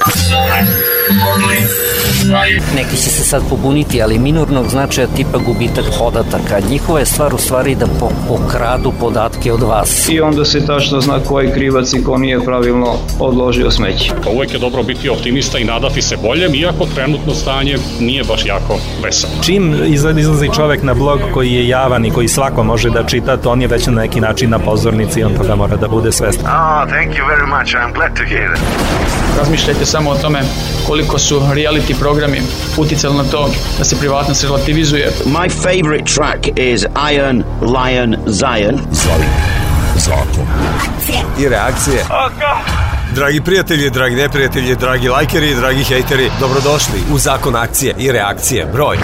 Neki će se sad pobuniti, ali minornog značaja tipa gubitak podataka. Njihova je stvar u stvari da pokradu podatke od vas. I onda se tačno zna ko je krivac i ko nije pravilno odložio smeće. Uvijek je dobro biti optimista i nadati se boljem, iako trenutno stanje nije baš jako veselo. Čim izlazi čovek na blog koji je javan i koji svako može da čita, to on je već na neki način na pozornici i on toga mora da bude svestan. Thank you very much. I'm glad to hear it. Razmišljajte samo o tome koliko su reality programi uticali na to da se privatnost relativizuje. My favorite track is Iron Lion Zion. Zakon. I reakcije. Dragi prijatelji, dragi neprijatelji, dragi lajkeri, dragi hejteri, dobrodošli u Zakon akcije i reakcije broj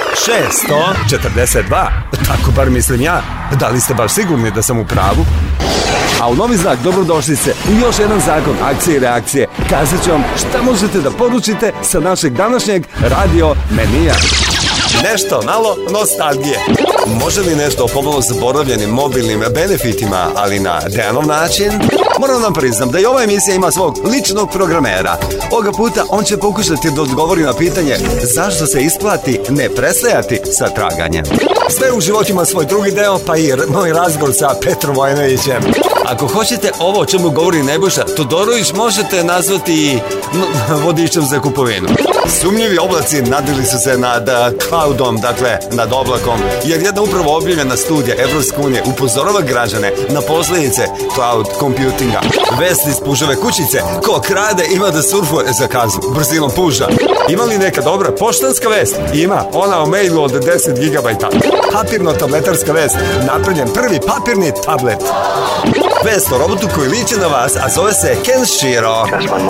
642. Tako bar mislim ja. Da li ste baš sigurni da sam u pravu? A u novi znak dobrodošlice u još jedan zakon akcije i reakcije. Kazat ću vam šta možete da poručite sa našeg današnjeg radio menija. Nešto malo nostalgije. Može li nešto o pomalo zaboravljenim mobilnim benefitima, ali na Dejanov način? Moram vam priznam da i ova emisija ima svog ličnog programera. Ovoga puta on će pokušati da odgovori na pitanje zašto se isplati ne prestajati sa traganjem. Sve u životu ima svoj drugi deo, pa i moj razgovor sa Petrom Vojinovićem. Ako hoćete ovo o čemu govori Nebojša Todorović, možete nazvati vodičem za kupovinu. Sumnjivi oblaci nadvili su se nad cloudom, dakle nad oblakom, jer jedna upravo objavljena studija Evropske unije upozorava građane na posljedice cloud computinga. Vest iz puževe kućice: ko krade ima da surfuje za kaznu brzinom puža. Ima li neka dobra poštanska vest? Ima, ona o mailu od 10 GB. Papirno-tabletarska vest: napravljen prvi papirni tablet. Vest o robotu koji liči na vas, a zove se Kenshiro.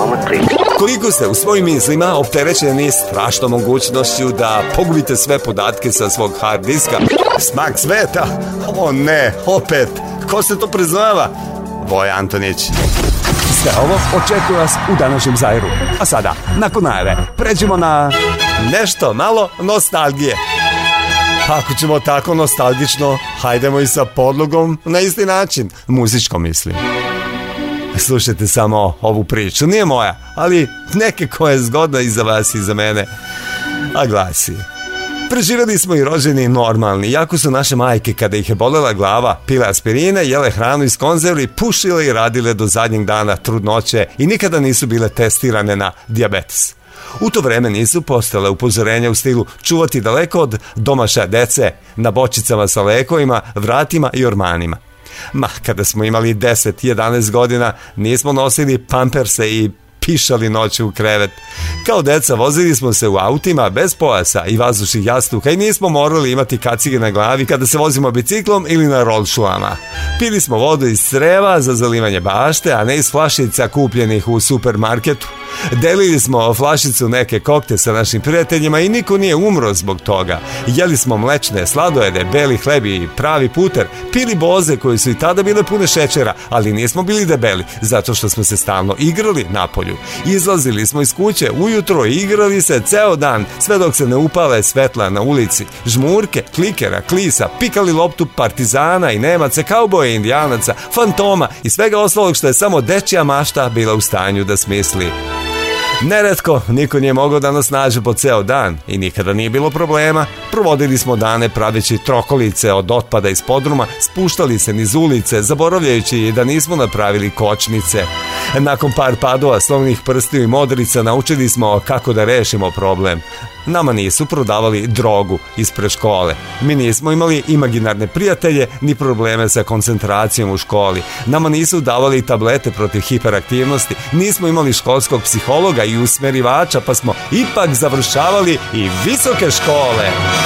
Koliko ste u svojim mislima opterećeni strašnom mogućnošću da pogubite sve podatke sa svog hard diska? Smak sveta? O ne, opet. Ko se to priznava? Voja Antonić. Sve ovo očekuje vas u današnjem Zairu. A sada, nakon najave, pređemo na nešto malo nostalgije. Ako ćemo tako nostalgično, hajdemo i sa podlogom na isti način, muzičko mislim. Slušajte samo ovu priču, nije moja, ali neke koja je zgodna i za vas i za mene, a glasi: preživjeli smo i rođeni normalni, iako su naše majke, kada ih je bolela glava, pile aspirine, jele hranu iz konzervi, pušile i radile do zadnjeg dana trudnoće i nikada nisu bile testirane na dijabetes. U to vreme nisu postale upozorenja u stilu čuvati daleko od domaša dece, na bočicama sa lekovima, vratima i ormanima. Ma, kada smo imali 10-11 godina, nismo nosili pamperse i pišali noću u krevet. Kao deca vozili smo se u autima bez pojasa i vazdušnih jastuka i nismo morali imati kacige na glavi kada se vozimo biciklom ili na rolšulama. Pili smo vodu iz creva za zalivanje bašte, a ne iz flašica kupljenih u supermarketu. Delili smo flašicu neke kokte sa našim prijateljima i niko nije umro zbog toga. Jeli smo mlečne sladojede, beli hleb i pravi puter. Pili boze koje su i tada bile pune šećera, ali nismo bili debeli zato što smo se stalno igrali napolju. Izlazili smo iz kuće ujutro i igrali se ceo dan, sve dok se ne upale svetla na ulici. Žmurke, klikera, klisa, pikali loptu partizana i Nemaca, kauboja, indijanaca, fantoma i svega ostalog što je samo dečija mašta bila u stanju da smisli. Neretko niko nije mogao da nas nađe po ceo dan i nikada nije bilo problema. Provodili smo dane praveći trokolice od otpada iz podruma, spuštali se niz ulice, zaboravljajući da nismo napravili kočnice. Nakon par padova slovnih prstiju i modrica naučili smo kako da rešimo problem. Nama nisu prodavali drogu ispred škole. Mi nismo imali imaginarne prijatelje ni probleme sa koncentracijom u školi. Nama nisu davali tablete protiv hiperaktivnosti. Nismo imali školskog psihologa i usmerivača, pa smo ipak završavali i visoke škole.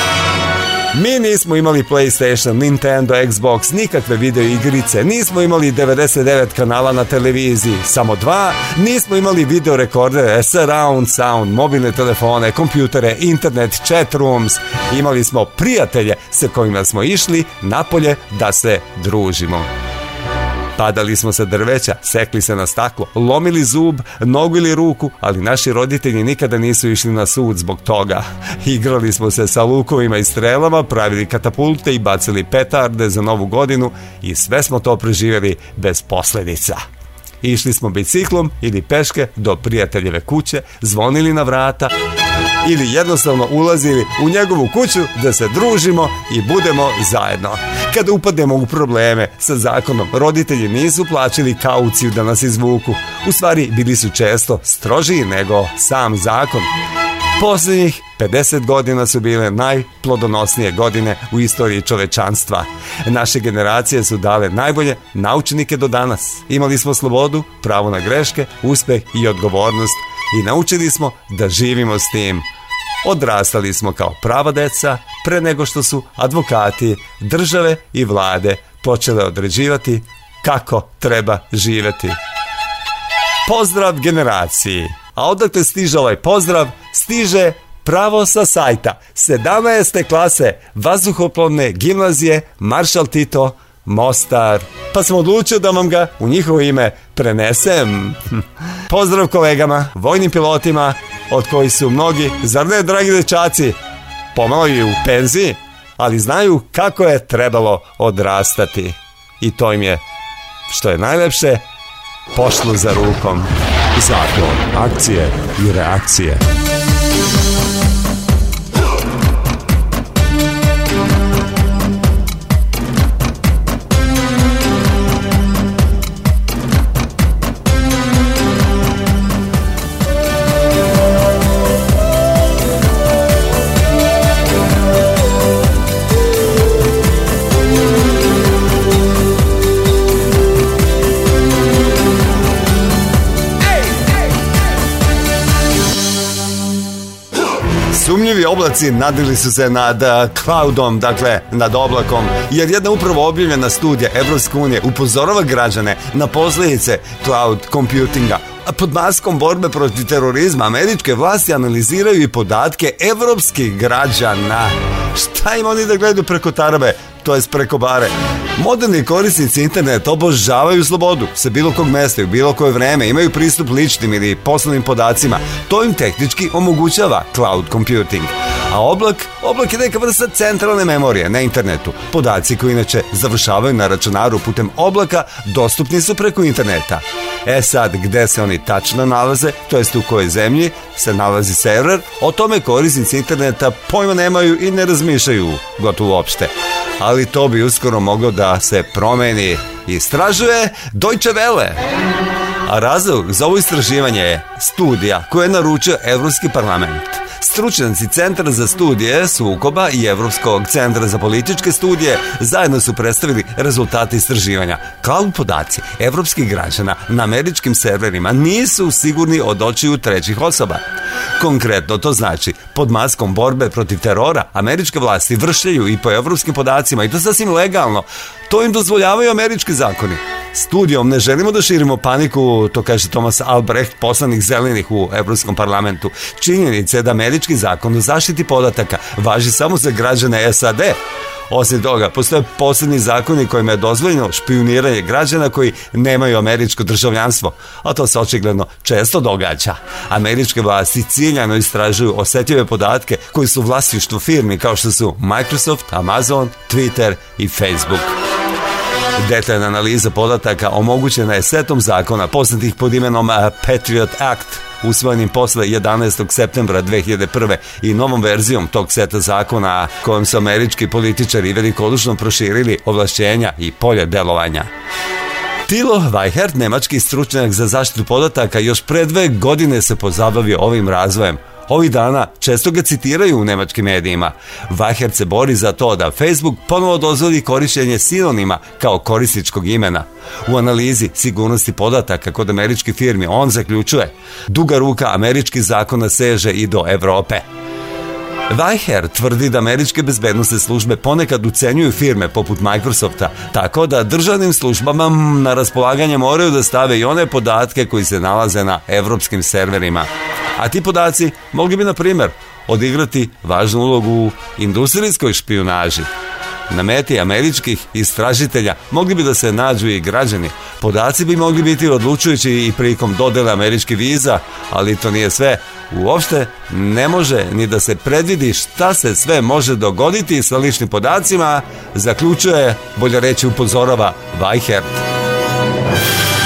Mi nismo imali PlayStation, Nintendo, Xbox, nikakve video igrice, nismo imali 99 kanala na televiziji, samo 2, nismo imali video rekordere, surround sound, mobilne telefone, kompjutere, internet, chat rooms. Imali smo prijatelje sa kojima smo išli napolje da se družimo. Padali smo sa drveća, sekli se na staklo, lomili zub, nogu ili ruku, ali naši roditelji nikada nisu išli na sud zbog toga. Igrali smo se sa lukovima i strelama, pravili katapulte i bacili petarde za novu godinu i sve smo to preživjeli bez posljedica. Išli smo biciklom ili peške do prijateljeve kuće, zvonili na vrata ili jednostavno ulazili u njegovu kuću da se družimo i budemo zajedno. Kada upademo u probleme sa zakonom, roditelji nisu plaćali kauciju da nas izvuku. U stvari, bili su često strožiji nego sam zakon. Posljednjih 50 godina su bile najplodonosnije godine u istoriji čovečanstva. Naše generacije su dale najbolje naučnike do danas. Imali smo slobodu, pravo na greške, uspeh i odgovornost i naučili smo da živimo s tim. Odrastali smo kao prava deca pre nego što su advokati, države i vlade počele određivati kako treba živeti. Pozdrav generaciji! A odakle stiže ovaj pozdrav? Stiže pravo sa sajta 17. klase vazduhoplovne gimnazije Maršal Tito Mostar. Pa sam odlučio da vam ga u njihovo ime prenesem. Pozdrav kolegama, vojnim pilotima, od kojih su mnogi, zar ne dragi dečaci, pomalo i u penziji, ali znaju kako je trebalo odrastati. I to im je, što je najlepše, pošlo za rukom. Zakon, akcije i reakcije. Sumnjivi oblaci nadvili su se nad cloudom, dakle nad oblakom, jer jedna upravo objavljena studija Evropske unije upozorava građane na posljedice cloud computinga. A pod maskom borbe protiv terorizma američke vlasti analiziraju i podatke evropskih građana. Šta im oni da gledaju preko tarabe, to jest preko bare? Moderni korisnici interneta obožavaju slobodu sa bilo kog mesta i u bilo koje vreme, imaju pristup ličnim ili poslovnim podacima. To im tehnički omogućava cloud computing. A oblak je neka vrsta centralne memorije na internetu. Podaci koji inače završavaju na računaru putem oblaka dostupni su preko interneta. Sad, gde se oni tačno nalaze, to jest u kojoj zemlji se nalazi server, o tome korisnici interneta pojma nemaju i ne razmišljaju gotovo uopšte. Ali to bi uskoro moglo da se promeni. Istražuje Deutsche Welle. A razlog za ovo istraživanje je studija koju je naručio Evropski parlament. Stručnjaci Centra za studije sukoba i Evropskog centra za političke studije zajedno su predstavili rezultate istraživanja. Cloud podaci evropskih građana na američkim serverima nisu sigurni od očiju trećih osoba. Konkretno to znači, pod maskom borbe protiv terora američke vlasti vršljaju i po evropskim podacima, i to sasvim legalno. To im dozvoljavaju američki zakoni. Studijom ne želimo da širimo paniku, to kaže Thomas Albrecht, poslanik zelenih u Evropskom parlamentu. Činjenica je da američki zakon o zaštiti podataka važi samo za građane SAD. Osim toga, postoje posebni zakoni kojima je dozvoljeno špijuniranje građana koji nemaju američko državljanstvo, a to se očigledno često događa. Američke vlasti ciljano istražuju osetljive podatke koji su vlasništvo firmi kao što su Microsoft, Amazon, Twitter i Facebook. Detaljna analiza podataka omogućena je setom zakona poznatih pod imenom Patriot Act, usvojenim posle 11. septembra 2001. i novom verzijom tog seta zakona kojom su američki političari velikodušno proširili ovlašćenja i polje delovanja. Thilo Weichert, nemački stručnjak za zaštitu podataka, još pre 2 godine se pozabavio ovim razvojem. Ovih dana često ga citiraju u nemačkim medijima. Weichert se bori za to da Facebook ponovo dozvoli korišćenje sinonima kao korisničkog imena. U analizi sigurnosti podataka kod američkih firmi on zaključuje: duga ruka američkih zakona seže i do Evrope. Weichert tvrdi da američke bezbednosne službe ponekad ucenjuju firme poput Microsofta, tako da državnim službama na raspolaganje moraju da stave i one podatke koji se nalaze na evropskim serverima. A ti podaci mogli bi, na primjer, odigrati važnu ulogu u industrijskoj špijunaži. Na meti američkih istražitelja mogli bi da se nađu i građani. Podaci bi mogli biti odlučujući i prilikom dodele američkih viza, ali to nije sve. Uopšte ne može ni da se predvidi šta se sve može dogoditi sa ličnim podacima, zaključuje, bolje reći upozorava Weichert.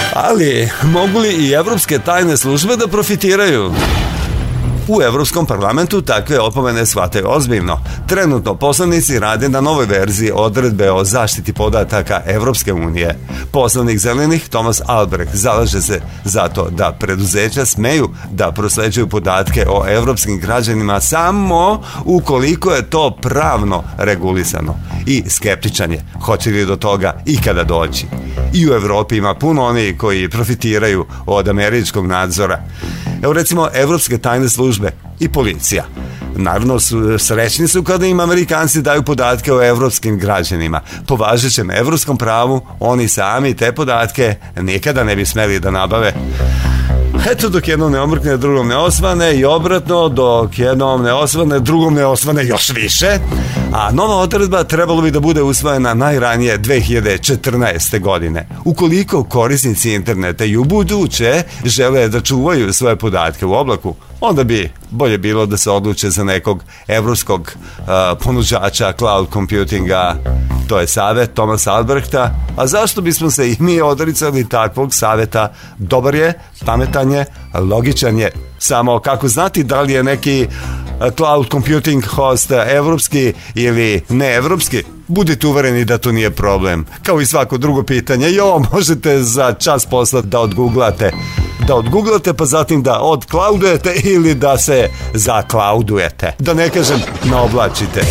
Ali mogu li i evropske tajne službe da profitiraju? U Evropskom parlamentu takve opomene shvataju ozbiljno. Trenutno poslanici rade na novoj verziji odredbe o zaštiti podataka Evropske unije. Poslanik zelenih Thomas Albrecht zalaže se za to da preduzeća smeju da prosleđuju podatke o evropskim građanima samo ukoliko je to pravno regulisano. I skeptičan je, hoće li do toga ikada doći. I u Evropi ima puno onih koji profitiraju od američkog nadzora. Evo recimo evropske tajne službe i policija. Naravno srećni su kada im Amerikanci daju podatke o evropskim građanima. Po važećem evropskom pravu oni sami te podatke nikada ne bi smeli da nabave. Eto, dok jednom ne omrkne, drugom ne osvane i obratno, dok jednom ne osvane, drugom ne osvane još više. A nova odredba trebalo bi da bude usvojena najranije 2014. godine. Ukoliko korisnici interneta i u buduće žele da čuvaju svoje podatke u oblaku, onda bi bolje bilo da se odluče za nekog evropskog ponuđača cloud computinga. To je savet Thomasa Albrechta. A zašto bismo se i mi odricali takvog saveta? Dobar je, pametan je, logičan je. Samo kako znati da li je neki cloud computing host evropski ili neevropski? Budite uvereni da to nije problem. Kao i svako drugo pitanje, možete za čas poslati da odguglate. Da odguglate, pa zatim da odcloudujete ili da se zacloudujete. Da ne kažem, naoblačite.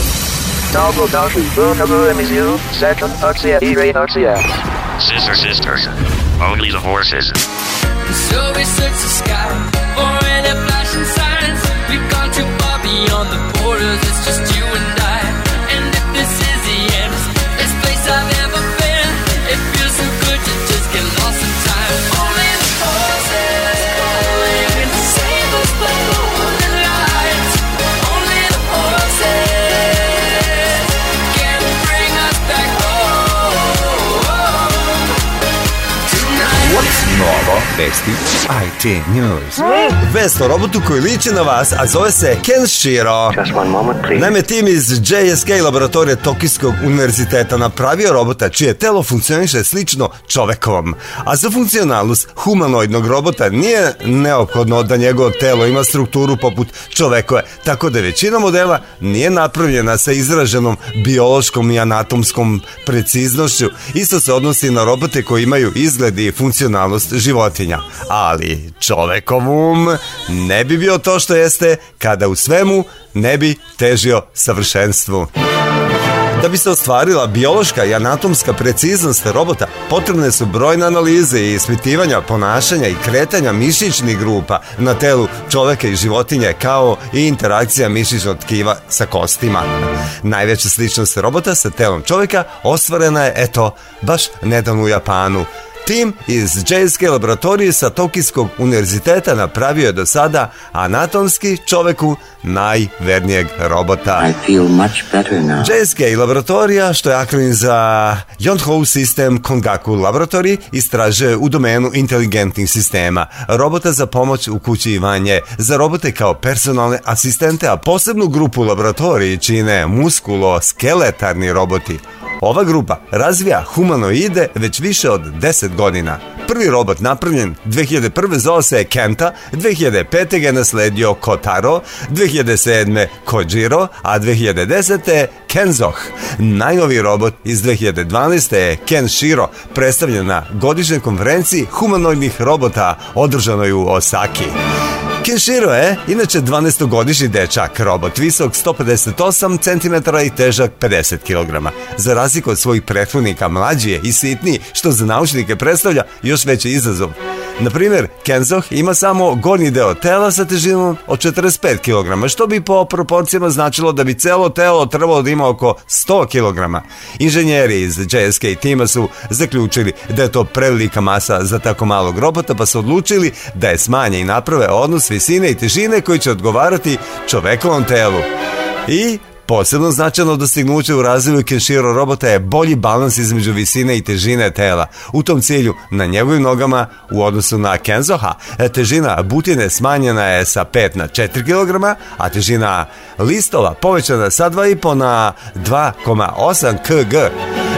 Sisters, only the horses. So we search the sky for any flashing signs. We've gone too far beyond the borders, it's just you and I. And if this is the end, this place I've ever been, it feels so good to just get lost in time. Only the horses can save us from the morning light. Only the horses can bring us back home tonight. What's novo? Vesti IT News. Vest o robotu koji liči na vas, a zove se Kenshiro. Naime, tim iz JSK laboratorije Tokijskog univerziteta napravio robota čije telo funkcioniše slično čovekovom. A za funkcionalnost humanoidnog robota nije neophodno da njegovo telo ima strukturu poput čovekove, tako da većina modela nije napravljena sa izraženom biološkom i anatomskom preciznošću. Isto se odnosi na robote koji imaju izgled i funkcionalnost životinja. Ali čovekov um ne bi bio to što jeste kada u svemu ne bi težio savršenstvu. Da bi se ostvarila biološka i anatomska preciznost robota, potrebne su brojne analize i ispitivanja ponašanja i kretanja mišićnih grupa na telu čoveka i životinje, kao i interakcija mišićnog tkiva sa kostima. Najveća sličnost robota sa telom čoveka ostvarena je, baš nedavno u Japanu. Tim iz JSK laboratorije sa Tokijskog univerziteta napravio je do sada anatomski čoveku najvernijeg robota. JSK laboratorija, što je akronim za Yonhou System Kongaku Laboratory, istražuje u domenu inteligentnih sistema, robota za pomoć u kući i vanje, za robote kao personalne asistente, a posebnu grupu laboratoriji čine muskulo-skeletarni roboti. Ova grupa razvija humanoide već više od 10 godina. Prvi robot napravljen 2001. zvao se Kenta, 2005. ga nasledio Kotaro, 2007. Kojiro, a 2010. Kenzoh. Najnoviji robot iz 2012. je Kenshiro, predstavljen na godišnjoj konferenciji humanoidnih robota održanoj u Osaki. Kenshiro je inače 12-godišnji dečak, robot visok 158 cm i težak 50 kg. Za razliku od svojih prethodnika, mlađi je i sitniji, što za naučnike predstavlja još veći izazov. Na primjer, Kenzoh ima samo gornji deo tela sa težinom od 45 kg, što bi po proporcijama značilo da bi celo telo trebalo da ima oko 100 kg. Inženjeri iz JSK tima su zaključili da je to prevelika masa za tako malog robota, pa su odlučili da je smanje i naprave odnos visine i težine koji će odgovarati čovekovom telu. I posebno značajno dostignuće u razvoju Kenshiro robota je bolji balans između visine i težine tela. U tom cilju, na njegovim nogama u odnosu na Kenzoha, težina butine smanjena je sa 5 na 4 kg, a težina listova povećana sa 2,5 na 2,8 kg.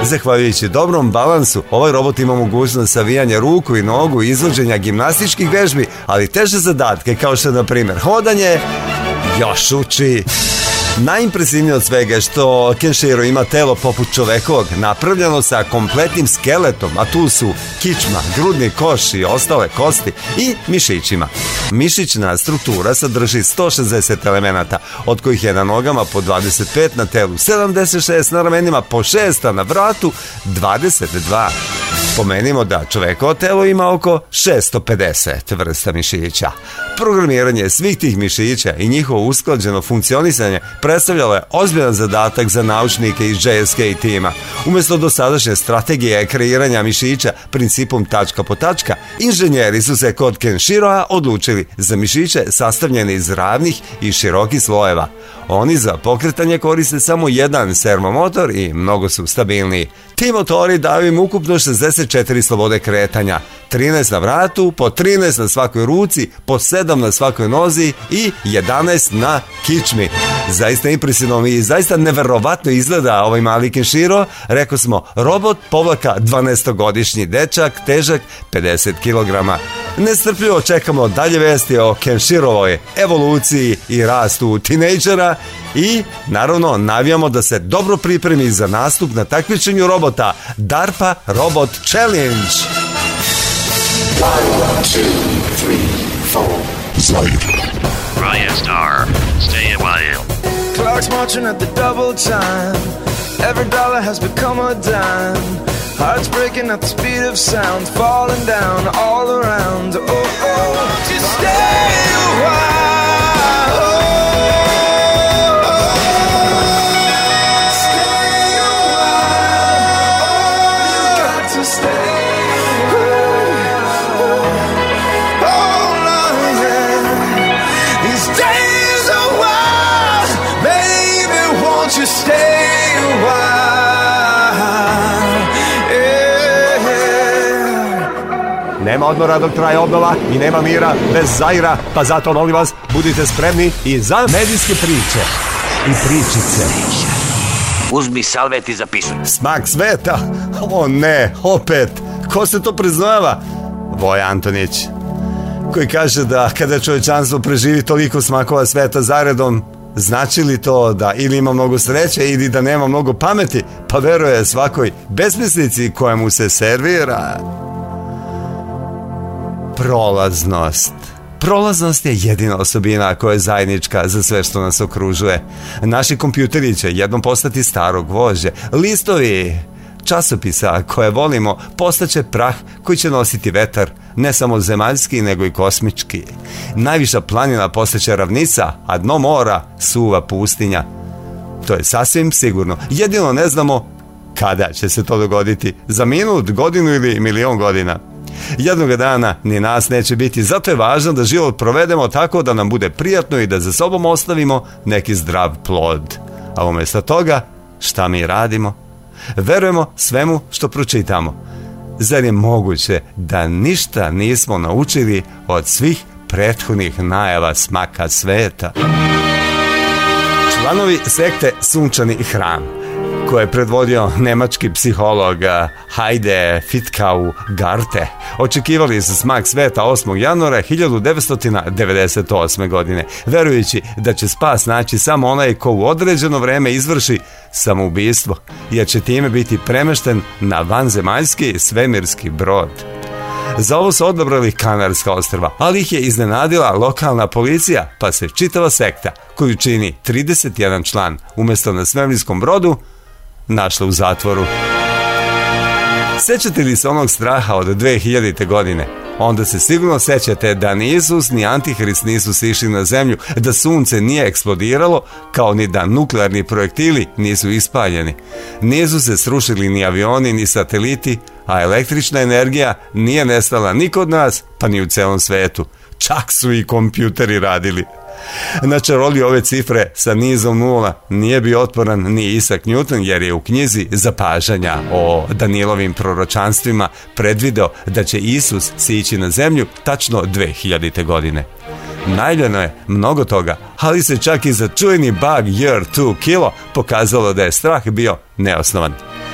Zahvaljujući dobrom balansu, ovaj robot ima mogućnost savijanja ruku i nogu i izvođenja gimnastičkih vežbi, ali teže zadatke kao što je, na primjer, hodanje, još uči. Najimpresivnije od svega je što Kenshiro ima telo poput čovekovog, napravljeno sa kompletnim skeletom, a tu su kičma, grudni koš i ostale kosti i mišićima. Mišićna struktura sadrži 160 elemenata, od kojih je na nogama po 25, na telu 76, na ramenima po 6, a na vratu 22. Pomenimo da čovekovo telo ima oko 650 vrsta mišića. Programiranje svih tih mišića i njihovo usklađeno funkcionisanje predstavljalo je ozbiljan zadatak za naučnike iz JSK tima. Umjesto dosadašnje strategije kreiranja mišića principom tačka po tačka, inženjeri su se kod Kenshiroa odlučili za mišiće sastavljene iz ravnih i širokih slojeva. Oni za pokretanje koriste samo jedan servomotor i mnogo su stabilniji. Ti motori daju im ukupno 64 slobode kretanja, 13 na vratu, po 13 na svakoj ruci, po 7 na svakoj nozi i 11 na kičmi. Zaista impresivno i zaista neverovatno izgleda ovaj mali Kenshiro. Rekao smo, robot povlaka 12-godišnji dečak, težak 50 kg. Nestrpljivo čekamo dalje vesti o Kenshirovoj evoluciji i rastu tinejdžera i naravno navijamo da se dobro pripremi za nastup na takmičenju robota DARPA Robot Challenge. 1, 2, 3, 4. Zaire. Ryan Star, stay a while. Clocks marching at the double time. Every dollar has become a dime. Hearts breaking at the speed of sound, falling down all around. Oh, oh, just stay a while. Oh, stay a while. Oh, you got to stay. Just stay a while, yeah. Nema odmora dok traje obnova i nema mira bez Zaira, pa zato molim vas, budite spremni i za medijske priče i pričice. Uzmi salvet i zapisuj. Smak sveta? O ne, opet. Ko se to priznava? Voja Antonić, koji kaže da kada čovječanstvo preživi toliko smakova sveta zaredom, znači li to da ili ima mnogo sreće ili da nema mnogo pameti, pa veruje svakoj besmislici koja mu se servira? Prolaznost. Prolaznost je jedina osobina koja je zajednička za sve što nas okružuje. Naši kompjuteri će jednom postati starog vožđe. Listovi časopisa koje volimo postaće prah koji će nositi vetar, ne samo zemaljski nego i kosmički. Najviša planina postaće ravnica, a dno mora suva pustinja. To je sasvim sigurno. Jedino ne znamo kada će se to dogoditi, za minut, godinu ili milion godina. Jednoga dana ni nas neće biti, zato je važno da život provedemo tako da nam bude prijatno i da za sobom ostavimo neki zdrav plod. A umjesto toga, šta mi radimo? Verujemo svemu što pročitamo. Zar je moguće da ništa nismo naučili od svih prethodnih najava smaka sveta? Članovi sekte Sunčani hram, koje je predvodio nemački psiholog Heide Fitkau Garte, očekivali su smak sveta 8. januara 1998. godine, verujući da će spas naći samo onaj ko u određeno vreme izvrši samoubistvo, jer će time biti premešten na vanzemaljski svemirski brod. Za ovo su odabrali Kanarska ostrva, ali ih je iznenadila lokalna policija, pa se čitava sekta, koju čini 31 član, umjesto na svemirskom brodu, našla u zatvoru. Sećate li se onog straha od 2000. godine? Onda se sigurno sećate da ni Isus ni Antihrist nisu sišli na zemlju, da sunce nije eksplodiralo, kao ni da nuklearni projektili nisu ispaljeni. Nisu se srušili ni avioni ni sateliti, a električna energija nije nestala ni kod nas, pa ni u celom svetu. Čak su i kompjuteri radili. Na čaroliji ove cifre sa nizom nula nije bio otporan ni Isaac Newton, jer je u knjizi Zapažanja o Danijelovim proročanstvima predvideo da će Isus sići na zemlju tačno 2000. godine. Najavljeno je mnogo toga, ali se čak i za čujeni bug Year 2 Kilo pokazalo da je strah bio neosnovan.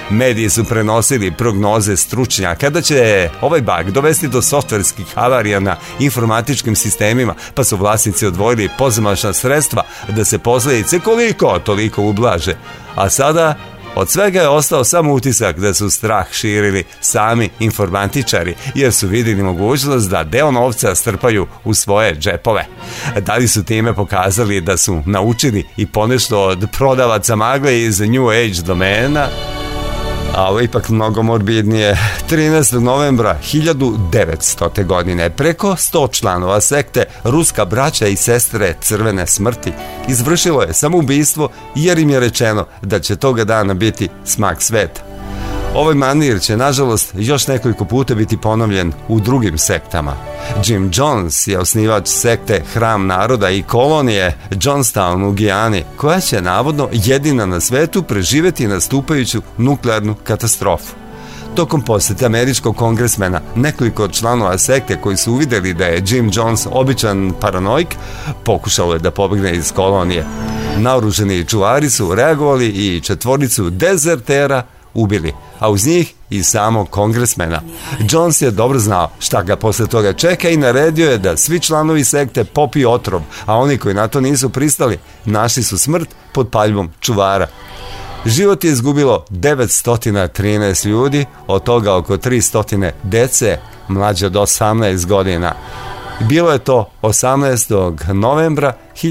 Mediji su prenosili prognoze stručnjaka da će ovaj bug dovesti do softverskih havarija na informatičkim sistemima, pa su vlasnici odvojili pozamašna sredstva da se posljedice koliko toliko ublaže. A sada od svega je ostao samo utisak da su strah širili sami informatičari, jer su vidjeli mogućnost da deo novca strpaju u svoje džepove. Da li su time pokazali da su naučili i ponešto od prodavaca magle iz New Age domena? A ovo je ipak mnogo morbidnije. 13. novembra 1900. godine preko 100 članova sekte Ruska braća i sestre Crvene smrti izvršilo je samoubistvo jer im je rečeno da će toga dana biti smak sveta. Ovaj manir će, nažalost, još nekoliko puta biti ponovljen u drugim sektama. Jim Jones je osnivač sekte Hram naroda i kolonije Johnstown u Gijani, koja će navodno jedina na svetu preživjeti nastupajuću nuklearnu katastrofu. Tokom posjete američkog kongresmena, nekoliko od članova sekte koji su uvidjeli da je Jim Jones običan paranoik, pokušalo je da pobegne iz kolonije. Naoruženi čuvari su reagovali i 4 dezertera ubili, a uz njih i samog kongresmena. Jones je dobro znao šta ga posle toga čeka i naredio je da svi članovi sekte popiju otrov, a oni koji na to nisu pristali našli su smrt pod paljbom čuvara. Život je izgubilo 913 ljudi, od toga oko 300 dece mlađe od 18 godina. Bilo je to 18. novembra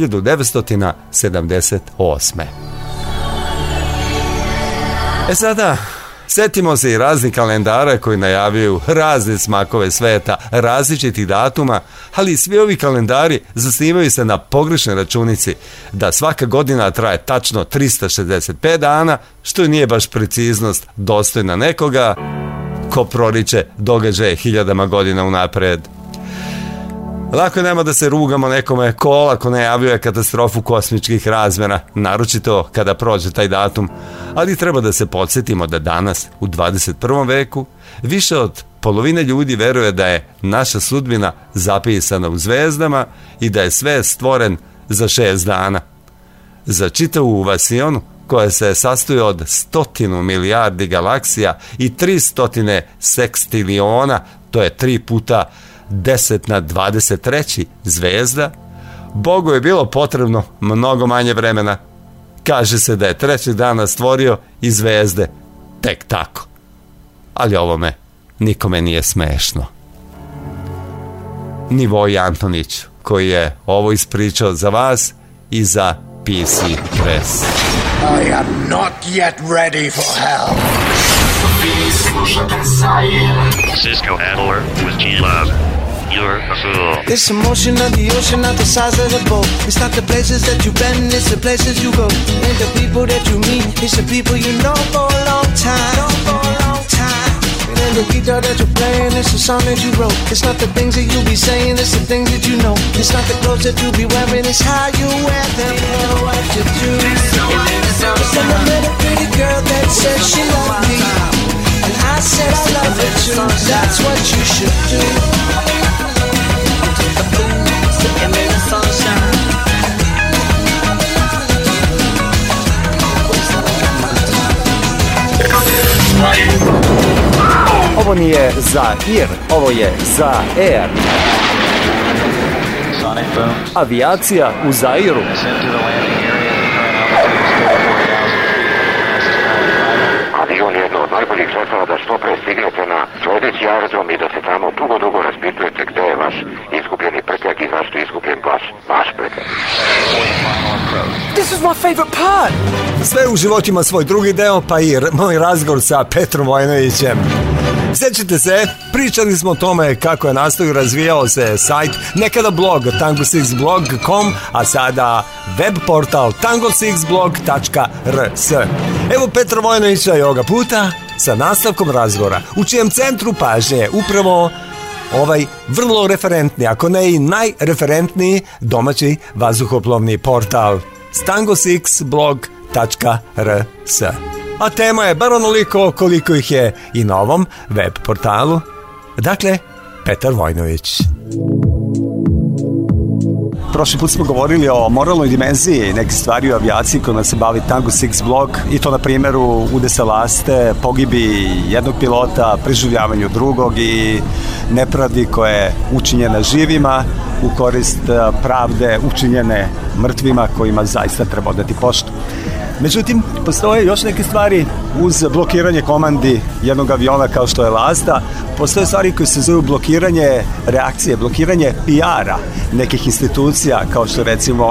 1978. Sada, setimo se i raznih kalendara koji najavljuju razne smakove sveta, različitih datuma, ali svi ovi kalendari zasnivaju se na pogrešnoj računici da svaka godina traje tačno 365 dana, što nije baš preciznost dostojna nekoga ko proriče događaje hiljadama godina unapred. Lako je nama da se rugamo nekome ko olako najavljuje katastrofu kosmičkih razmjera, naročito kada prođe taj datum, ali treba da se podsjetimo da danas, u 21. veku, više od polovine ljudi veruje da je naša sudbina zapisana u zvezdama i da je sve stvoren za 6 dana. Za čitavu vasionu, koja se sastoji od 100 milijardi galaksija i 300 sekstiliona, to je 3 puta 10 na 23 zvezda, Bogu je bilo potrebno mnogo manje vremena. Kaže se da je 3. dana stvorio i zvezde tek tako. Ali ovome nikome nije smešno. Ni Voji Antonić, koji je ovo ispričao za vas i za PC Press. I am not yet ready for hell. Cisco Adler with G-Love. You're a fool. This emotion of the ocean, not the size of the boat. It's not the places that you've been, it's the places you go. Ain't the people that you meet, it's the people you know for a long time. And then the guitar that you're playing, it's the song that you wrote. It's not the things that you be saying, it's the things that you know. It's not the clothes that you be wearing, it's how you wear them. You know what you do. It's a little pretty girl that says she loves me, and I said I love her too. That's what you should do. Ovo nije za IR, ovo je za ER. Avijacija u Zairu. Avion je jedno od najboljih sredstava da što pre stignete na sledeći aerodrom i da se tamo dugo raspitujete gde je vaš izgubljeni prtljak i zašto je izgubljen vaš prtljak. This is my favorite part. Sve u životima svoj drugi deo, pa i moj razgovor sa Petrom Vojnovićem. Sjećate se, pričali smo o tome kako je nastao i razvijao se sajt, nekada blog tango6blog.com, a sada web portal tango6blog.rs. Evo Petra Vojnovića i ovoga puta sa nastavkom razgovora, u čijem centru pažnje je upravo ovaj vrlo referentni, ako ne i najreferentniji domaći vazduhoplovni portal tango6blog.rs. A tema je bar onoliko koliko ih je i na ovom web portalu. Dakle, Petar Vojnović. Prošli put smo govorili o moralnoj dimenziji nekih stvari u avijaciji kojima se bavi Tango 6 blog i to na primjeru udesa laste, pogibi jednog pilota, preživljavanju drugog i nepravdi koja je učinjena živima u korist pravde učinjene mrtvima kojima zaista treba odati poštu. Međutim, postoje još neke stvari uz blokiranje komandi jednog aviona kao što je Lazda. Postoje stvari koje se zovu blokiranje reakcije, blokiranje PR-a nekih institucija, kao što recimo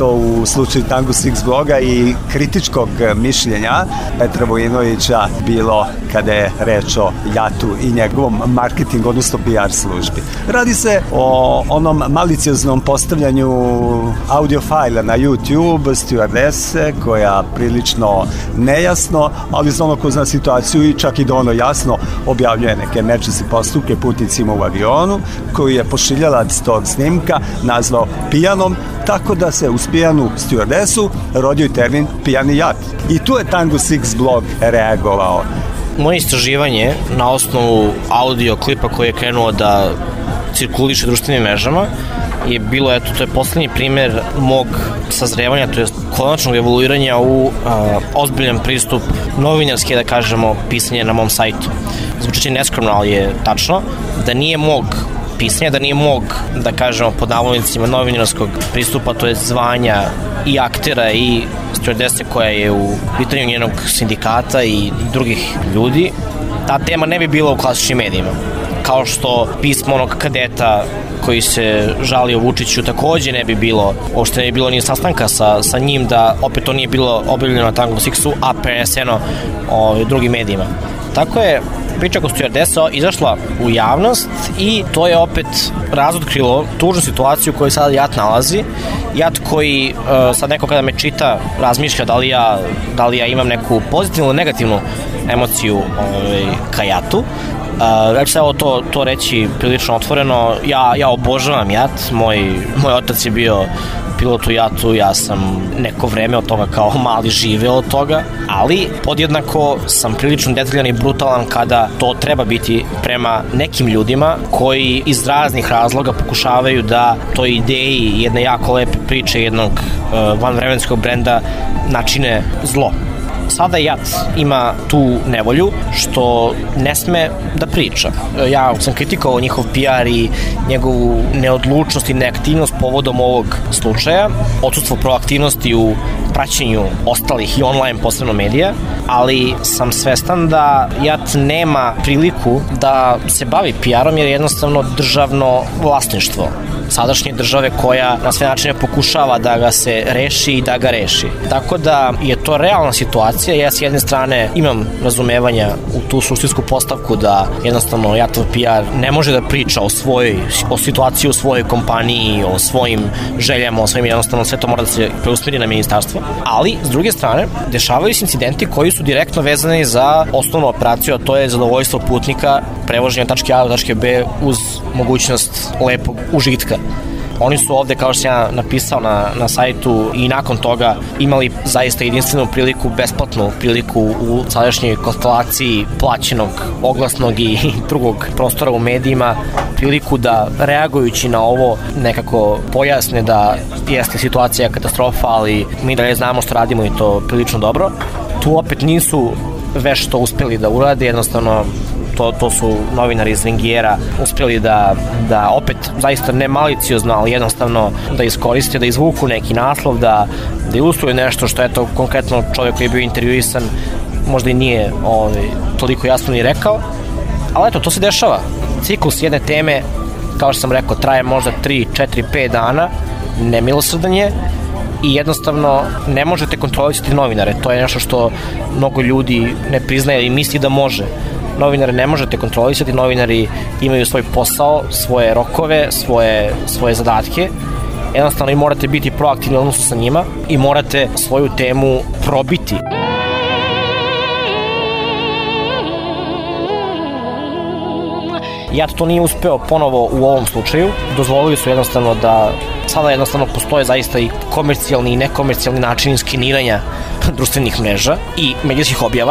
u slučaju Tango 6 bloga i kritičkog mišljenja Petra Vojinovića bilo kada je reč o JAT-u i njegovom marketingu, odnosno PR službi. Radi se o onom malicioznom postavljanju audio fajla na YouTube stewardese koja prilično nejasno, ali za ono ko zna situaciju i čak i dovoljno jasno objavljuje neke nečasne postupke putnicima u avionu, koju je pošiljalac tog snimka nazvao pijanom, tako da se uz pijanu stewardesu rodio i termin pijani JAT. I tu je Tango 6 blog reagovao. Moje istraživanje na osnovu audio klipa koji je krenuo da cirkuliše društvenim mrežama je bilo, to je poslednji primer mog sazrevanja, to je konačnog evoluiranja u ozbiljan pristup novinarske, da kažemo, pisanje na mom sajtu. Zvučeći neskromno, ali je tačno, da nije mog pisanja, da nije mog, da kažemo, pod navodnicima novinarskog pristupa, to je zvanja i aktera i stewardese koja je u pitanju njenog sindikata i drugih ljudi, ta tema ne bi bila u klasičnim medijima. Kao što pismo onog kadeta koji se žalio Vučiću takođe ne bi bilo, uopšte ne bi bilo ni sastanka sa njim, da opet to nije bilo objavljeno na Tango 6-u, a preneseno drugim medijima. Tako je priča oko stewardesa izašla u javnost i to je opet razotkrilo tužnu situaciju u kojoj sada JAT nalazi. JAT koji sad neko kada me čita razmišlja da li ja imam neku pozitivnu ili negativnu emociju ka JAT-u. Ja ću se to reći prilično otvoreno. Ja obožavam JAT, moj otac je bio pilot u JAT-u, ja sam neko vreme od toga kao mali živeo od toga, ali podjednako sam prilično detaljan i brutalan kada to treba biti prema nekim ljudima koji iz raznih razloga pokušavaju da toj ideji jedne jako lepe priče jednog vanvremenskog brenda načine zlo. Sada JAT ima tu nevolju što ne sme da priča. Ja sam kritikovao njihov PR i njegovu neodlučnost i neaktivnost povodom ovog slučaja, odsustvo proaktivnosti u praćenju ostalih i online posebno medija, ali sam svestan da JAT nema priliku da se bavi PR-om jer je jednostavno državno vlasništvo sadašnje države koja na sve načine pokušava da ga se reši i da ga reši. Tako da je to realna situacija. Ja s jedne strane imam razumevanja u tu suštinsku postavku da jednostavno JAT-ov PR ne može da priča o situaciji u svojoj kompaniji, o svojim željama, o svojim, jednostavno sve to mora da se preusmeri na ministarstvo. Ali, s druge strane, dešavaju se incidenti koji su direktno vezani za osnovnu operaciju, a to je zadovoljstvo putnika, prevoženje od tačke A do tačke B uz mogućnost lepog užitka. Oni su ovde, kao što sam ja napisao na sajtu, i nakon toga imali zaista jedinstvenu priliku, besplatnu priliku u sadašnjoj konstelaciji plaćenog, oglasnog i drugog prostora u medijima, priliku da reagujući na ovo nekako pojasne da jeste situacija katastrofa, ali mi dalje znamo što radimo i to prilično dobro. Tu opet nisu vešto uspeli da urade, jednostavno to su novinari iz Ringiera uspjeli da opet zaista ne maliciozno, ali jednostavno da iskoriste, da izvuku neki naslov, da ilustruju nešto što je to konkretno čovjek koji je bio intervjuisan možda i nije toliko jasno ni rekao, ali eto, to se dešava. Ciklus jedne teme, kao što sam rekao, traje možda 3, 4, 5 dana, nemilosrdan je i jednostavno ne možete kontrolisati novinare. To je nešto što mnogo ljudi ne priznaje i misli da može. Novinare ne možete kontrolisati, novinari imaju svoj posao, svoje rokove, svoje zadatke. Jednostavno i morate biti proaktivni u odnosu sa njima i morate svoju temu probiti. JAT to nije uspeo ponovo u ovom slučaju. Dozvolili su jednostavno da sada jednostavno postoje zaista i komercijalni i nekomercijalni načini skeniranja društvenih mreža i medijskih objava.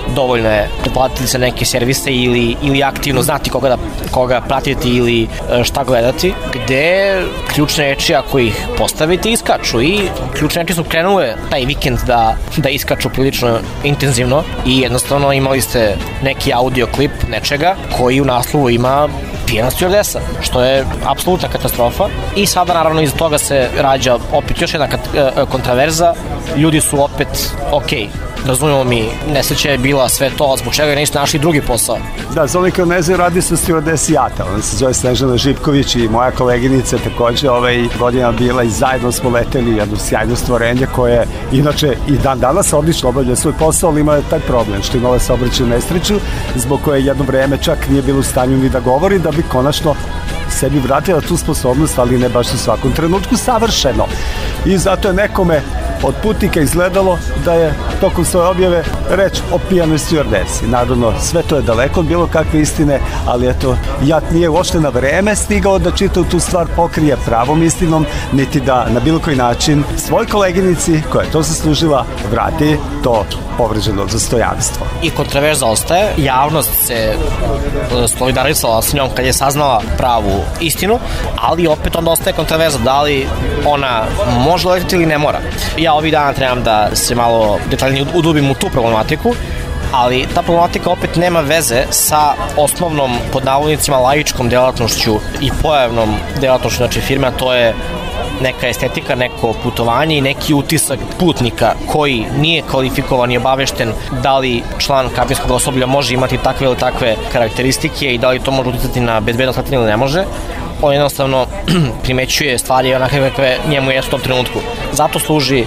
dovoljno je platiti za neke servise ili aktivno znati koga pratiti ili šta gledati, gde ključne reči ako ih postavite iskaču i ključne reči su krenule taj vikend da iskaču prilično intenzivno i jednostavno imali ste neki audio klip nečega koji u naslovu ima pijena stewardesa, što je apsolutna katastrofa i sada naravno iz toga se rađa opet još jedna kontraverza, ljudi su opet okej. Razumemo mi, nesreća je bila sve to, zbog čega nisu našli drugi posao. Da, za onih koji ne znaju, radi se o stewardesi JAT-a, ona se zove Snežana Živković i moja koleginica takođe godina bila i zajedno smo leteli jedno sjajno stvorenje koje inače i dan danas odlično obavlja svoj posao, ali ima taj problem što imala saobraćajnu nesreću zbog koje jedno vreme čak nije bilo u stanju ni da govori da bi konačno sebi vratila tu sposobnost, ali ne baš u svakom trenutku savršeno. I zato je nekome od putnika izgledalo da je tokom svoje objave reč o pijanoj stewardesi. Naravno, sve to je daleko od bilo kakve istine, ali eto, JAT nije uopšte na vreme stigao da čitav tu stvar pokrije pravom istinom, niti da na bilo koji način svoj koleginici koja je to zaslužila vrati to povređeno dostojanstvo. I kontraverza ostaje, javnost se solidarisala s njom kad je saznala pravu istinu, ali opet onda ostaje kontraverza da li ona može letiti ili ne mora. Ja ovih dana trebam da se malo detaljnije udubim u tu problematiku, ali ta problematika opet nema veze sa osnovnom, pod navodnicima, laičkom delatnošću i pojavnom delatnošću, znači firme, a to je neka estetika, neko putovanje i neki utisak putnika koji nije kvalifikovan i obavešten da li član kabinskog osoblja može imati takve ili takve karakteristike i da li to može uticati na bezbednost letenja ili ne može. On jednostavno primećuje stvari onakve kakve njemu jesu u tom trenutku. Zato služi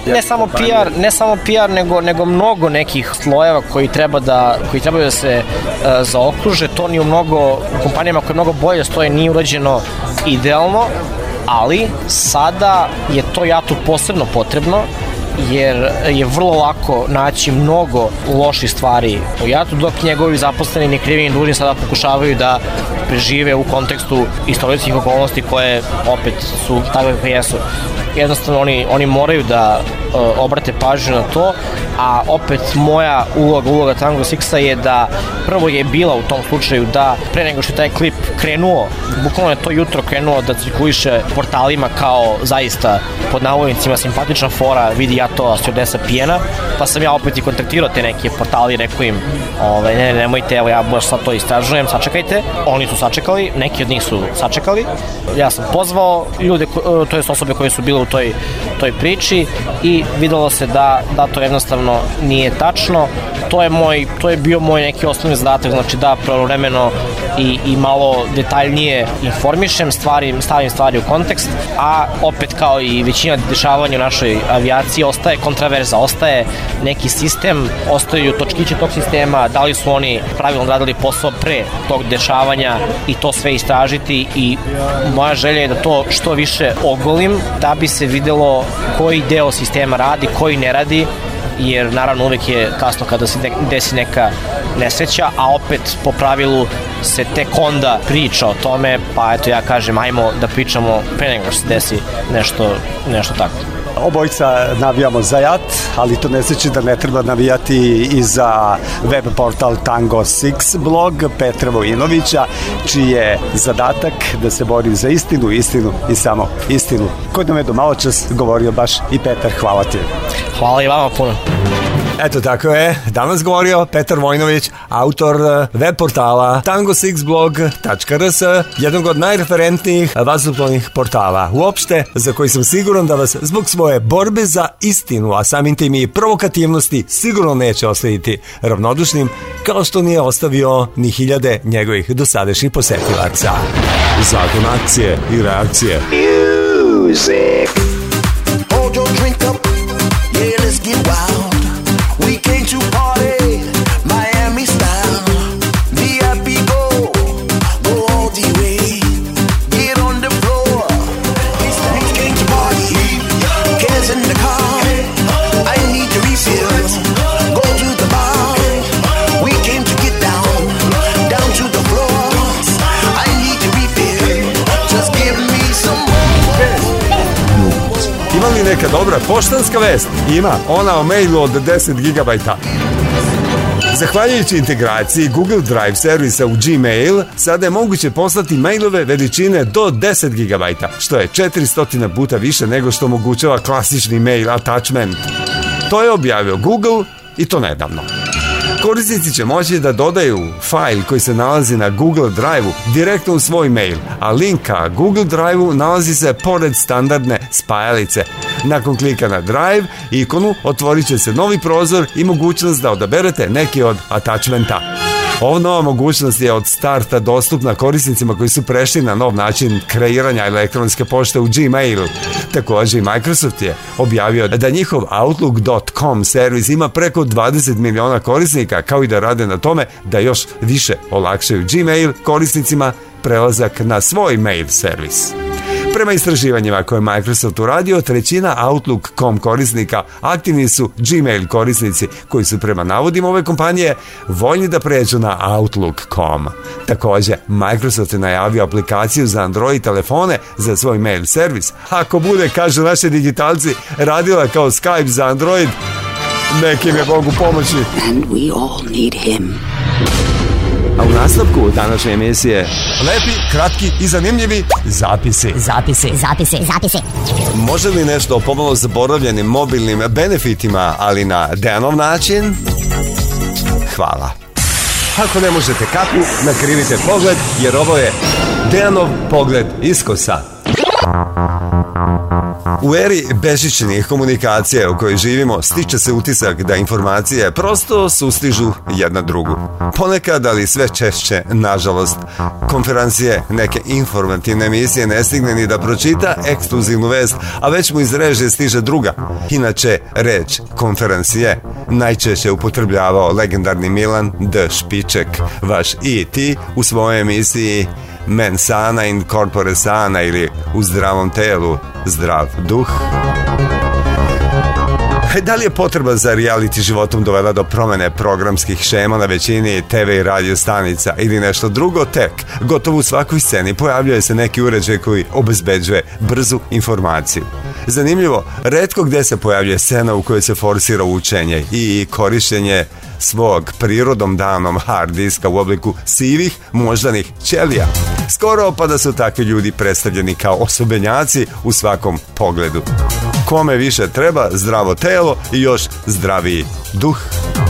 ne samo PR, nego mnogo nekih slojeva koji treba da se zaokruže. To ni u mnogo kompanijama koje mnogo bolje stoje nije urađeno idealno, ali sada je to JAT-u posebno potrebno, jer je vrlo lako naći mnogo loših stvari u JAT-u, dok njegovi zaposleni ni krivi ni dužni sada pokušavaju da prežive u kontekstu istorijskih okolnosti koje opet su takve kakve jesu. Jednostavno oni moraju da obrate pažnju na to, a opet moja uloga Tango Sixa je da prvo je bila u tom slučaju da pre nego što je taj klip krenuo, bukvalno je to jutro krenuo da cirkuliše portalima kao zaista pod navodnicima simpatična fora, vidi ja to stewardesa pijena, pa sam ja opet i kontaktirao te neke portali i rekao im nemojte, evo ja baš sad to istražujem, sačekajte. Oni su sačekali, neki od njih su sačekali, ja sam pozvao ljude, to je osobe koje su bile u toj priči i videlo se da to jednostavno nije tačno. To je bio moj neki osnovni zadatak, znači da pravovremeno i malo detaljnije informišem, stavim stvari u kontekst, a opet kao i većina dešavanja u našoj avijaciji ostaje kontraverza, ostaje neki sistem, ostaju točkiće tog sistema, da li su oni pravilno radili posao pre tog dešavanja i to sve istražiti i moja želja je da to što više ogolim da bi se videlo koji deo sistema radi, koji ne radi, jer naravno uvek je kasno kada se desi neka nesreća, a opet po pravilu se tek onda priča o tome, pa eto ja kažem ajmo da pričamo pre nego što se desi nešto tako. Obojica navijamo za JAT, ali to ne znači da ne treba navijati i za web portal Tango Six blog Petra Vojinovića, čiji je zadatak da se bori za istinu i samo istinu. Koji nam je do malo čas govorio baš i Petar, hvala ti. Hvala i vama puno. Eto tako je, danas govorio Petar Vojinović, autor web portala tangosixblog.rs, jednog od najreferentnijih vazduhoplovnih portala uopšte, za koji sam siguran da vas zbog svoje borbe za istinu, a samim tim i provokativnosti, sigurno neće ostaviti ravnodušnim, kao što nije ostavio ni hiljade njegovih dosadašnjih posetilaca. Zakon akcije i reakcije. Music. Hold your drink up. Yeah, let's get wild. We came to party, Miami style. VIP go all the way. Get on the floor. We came to party. Cares in the car. I need to refill. Go to the bar. We came to get down to the floor. I need to refill. Just give me some more. Ima li neka dobra poštanska vest? Ima, ona o mailu od 10 GB. Zahvaljujući integraciji Google Drive servisa u Gmail, sada je moguće poslati mailove veličine do 10 GB, što je 400 puta više nego što omogućava klasični mail attachment. To je objavio Google i to nedavno. Korisnici će moći da dodaju fajl koji se nalazi na Google Drive-u direktno u svoj mail, a link ka Google Drive-u nalazi se pored standardne spajalice. Nakon klika na Drive ikonu otvorit će se novi prozor i mogućnost da odaberete neki od attachmenta. Ova nova mogućnost je od starta dostupna korisnicima koji su prešli na nov način kreiranja elektronske pošte u Gmailu. Također i Microsoft je objavio da njihov Outlook.com servis ima preko 20 miliona korisnika, kao i da rade na tome da još više olakšaju Gmail korisnicima prelazak na svoj mail servis. Prema istraživanjima koje je Microsoft uradio, trećina Outlook.com korisnika aktivni su Gmail korisnici koji su prema navodima ove kompanije voljni da pređu na Outlook.com. Također, Microsoft je najavio aplikaciju za Android telefone za svoj mail servis. Ako bude, kažu naši digitalci, radila kao Skype za Android, nekim je Bogu pomoći. And we all need him. A u nastavku današnje emisije lepi, kratki i zanimljivi zapisi. Zapisi. Može li nešto o pomalo zaboravljenim mobilnim benefitima, ali na Dejanov način? Hvala. Ako ne možete kapu, nakrivite pogled, jer ovo je Dejanov pogled iskosa. U eri bežičnih komunikacija u kojoj živimo stiče se utisak da informacije prosto sustižu jedna drugu. Ponekad, ali sve češće, nažalost, konferencije, neke informativne emisije ne stigne ni da pročita ekskluzivnu vest, a već mu iz režije stiže druga. Inače, reč konferencije najčešće upotrebljavao legendarni Milan D. Špiček, vaš E.T. u svojoj emisiji Men sana in corpore sana, ili u zdravom telu zdrav duh. Da li je potreba za reality životom dovela do promene programskih šema na većini TV i radio stanica ili nešto drugo? Tek, gotovo u svakoj sceni pojavljuje se neki uređaj koji obezbeđuje brzu informaciju. Zanimljivo, retko gde se pojavljuje scena u kojoj se forsira učenje i korištenje svog prirodom danom hard diska u obliku sivih moždanih ćelija. Skoro pa da su takvi ljudi predstavljeni kao osobenjaci u svakom pogledu. Kome više treba zdravo telo i još zdraviji duh.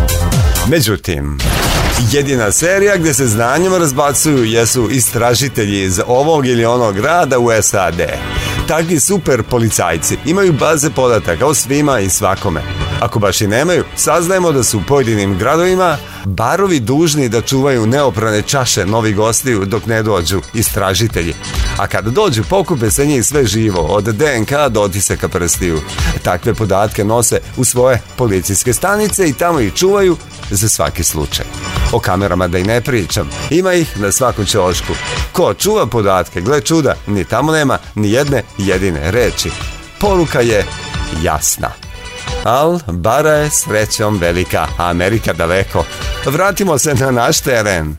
Međutim, jedina serija gdje se znanjem razbacuju jesu istražitelji iz ovog ili onog grada u SAD. Takvi super policajci imaju baze podataka o svima i svakome. Ako baš i nemaju, saznajemo da su u pojedinim gradovima barovi dužni da čuvaju neoprane čaše novih gostiju dok ne dođu istražitelji. A kada dođu, pokupe se njih sve živo, od DNK do otisaka prstiju. Takve podatke nose u svoje policijske stanice i tamo ih čuvaju za svaki slučaj. O kamerama da i ne pričam, ima ih na svakom ćošku. Ko čuva podatke, gle čuda, ni tamo nema ni jedne jedine reči. Poruka je jasna. Al, bara je srećom velika, a Amerika daleko. Vratimo se na naš teren.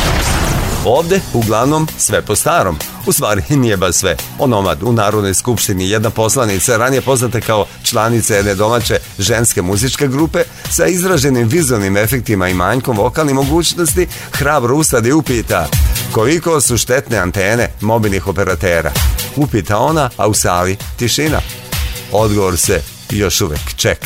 Ovde, uglavnom, sve po starom. U stvari, nije baš sve. Onomad u Narodnoj skupštini jedna poslanica, ranije poznata kao članica jedne domaće ženske muzičke grupe, sa izraženim vizualnim efektima i manjkom vokalnih mogućnosti, hrabro ustade i upita koliko su štetne antene mobilnih operatera. Upita ona, a u sali tišina. Odgovor se još uvek čeka.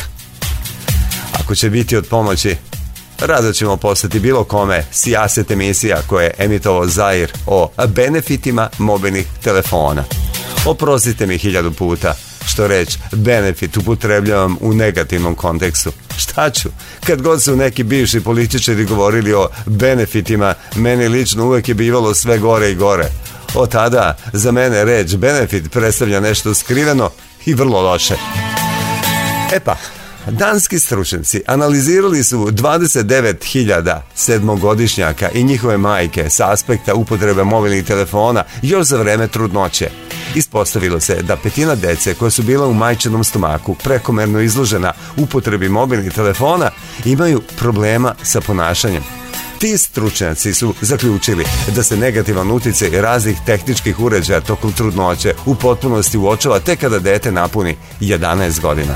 Ako će biti od pomoći, rado ćemo poslati bilo kome sijaset emisija koje je emitovao Zair o benefitima mobilnih telefona. Oprostite mi 1000 puta što reč benefit upotrebljavam u negativnom kontekstu. Šta ću? Kad god su neki bivši političari govorili o benefitima, meni lično uvek je bivalo sve gore i gore. Od tada za mene reč benefit predstavlja nešto skriveno i vrlo loše. E pa, danski stručnjaci analizirali su 29.000 sedmogodišnjaka i njihove majke sa aspekta upotrebe mobilnih telefona još za vreme trudnoće. Ispostavilo se da petina dece koja su bila u majčinom stomaku prekomerno izložena upotrebi mobilnih telefona imaju problema sa ponašanjem. Ti stručnjaci su zaključili da se negativan uticaj raznih tehničkih uređaja tokom trudnoće u potpunosti uočava tek kada dete napuni 11 godina.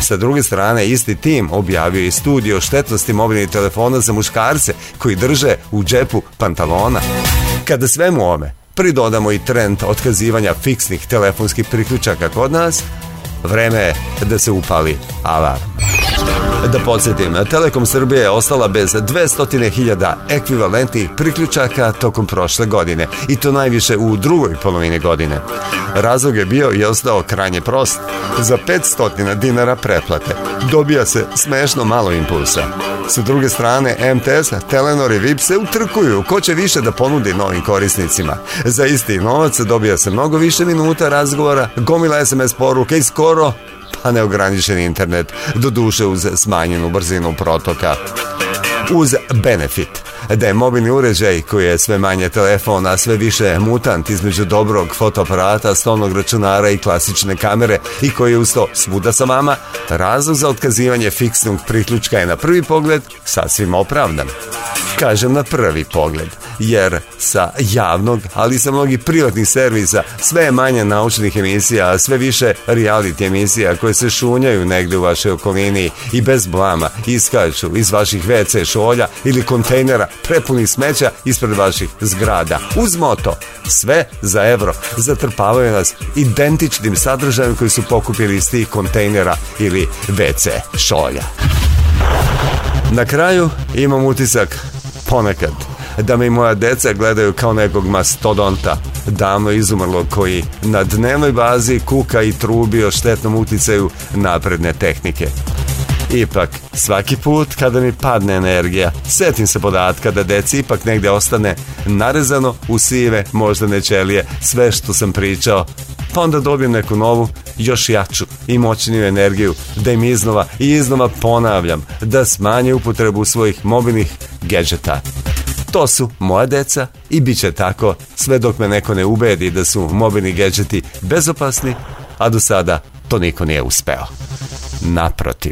Sa druge strane, isti tim objavio i studiju o štetnosti mobilnih telefona za muškarce koji drže u džepu pantalona. Kada svemu ome pridodamo i trend otkazivanja fiksnih telefonskih priključaka kod nas, vreme je da se upali alarm. Da podsjetim, Telekom Srbije je ostala bez 200.000 ekvivalentnih priključaka tokom prošle godine i to najviše u drugoj polovini godine. Razlog je bio i ostao krajnje prost. Za 500 dinara pretplate dobija se smešno malo impulsa. Sa druge strane, MTS, Telenor i VIP se utrkuju ko će više da ponudi novim korisnicima. Za isti novac dobija se mnogo više minuta razgovora, gomila SMS poruka i skoro a neograničen internet, doduše uz smanjenu brzinu protoka. Uz benefit da je mobilni uređaj koji je sve manje telefon, a sve više mutant između dobrog fotoaparata, stolnog računara i klasične kamere i koji je uz to svuda sa vama, razlog za otkazivanje fiksnog priključka je na prvi pogled sasvim opravdan. Kažem na prvi pogled, jer sa javnog, ali i sa mnogih privatnih servisa sve je manje naučnih emisija, a sve više reality emisija koje se šunjaju negde u vašoj okolini i bez blama iskaču iz vaših WC šolja ili kontejnera prepunih smeća ispred vaših zgrada. Uz moto, sve za evro, zatrpavaju nas identičnim sadržajem koji su pokupili iz tih kontejnera ili WC šolja. Na kraju imam utisak ponekad da me i moja deca gledaju kao nekog mastodonta, davno izumrlog koji na dnevnoj bazi kuka i trubi o štetnom uticaju napredne tehnike. Ipak, svaki put kada mi padne energija, setim se podatka da deci ipak negde ostane narezano u sive moždane ćelije sve što sam pričao, pa onda dobijem neku novu, još jaču i moćniju energiju da im iznova i iznova ponavljam da smanje upotrebu svojih mobilnih gadžeta. To su moja deca i bit će tako sve dok me neko ne ubedi da su mobilni gadžeti bezopasni, a do sada to niko nije uspeo. Naprotiv.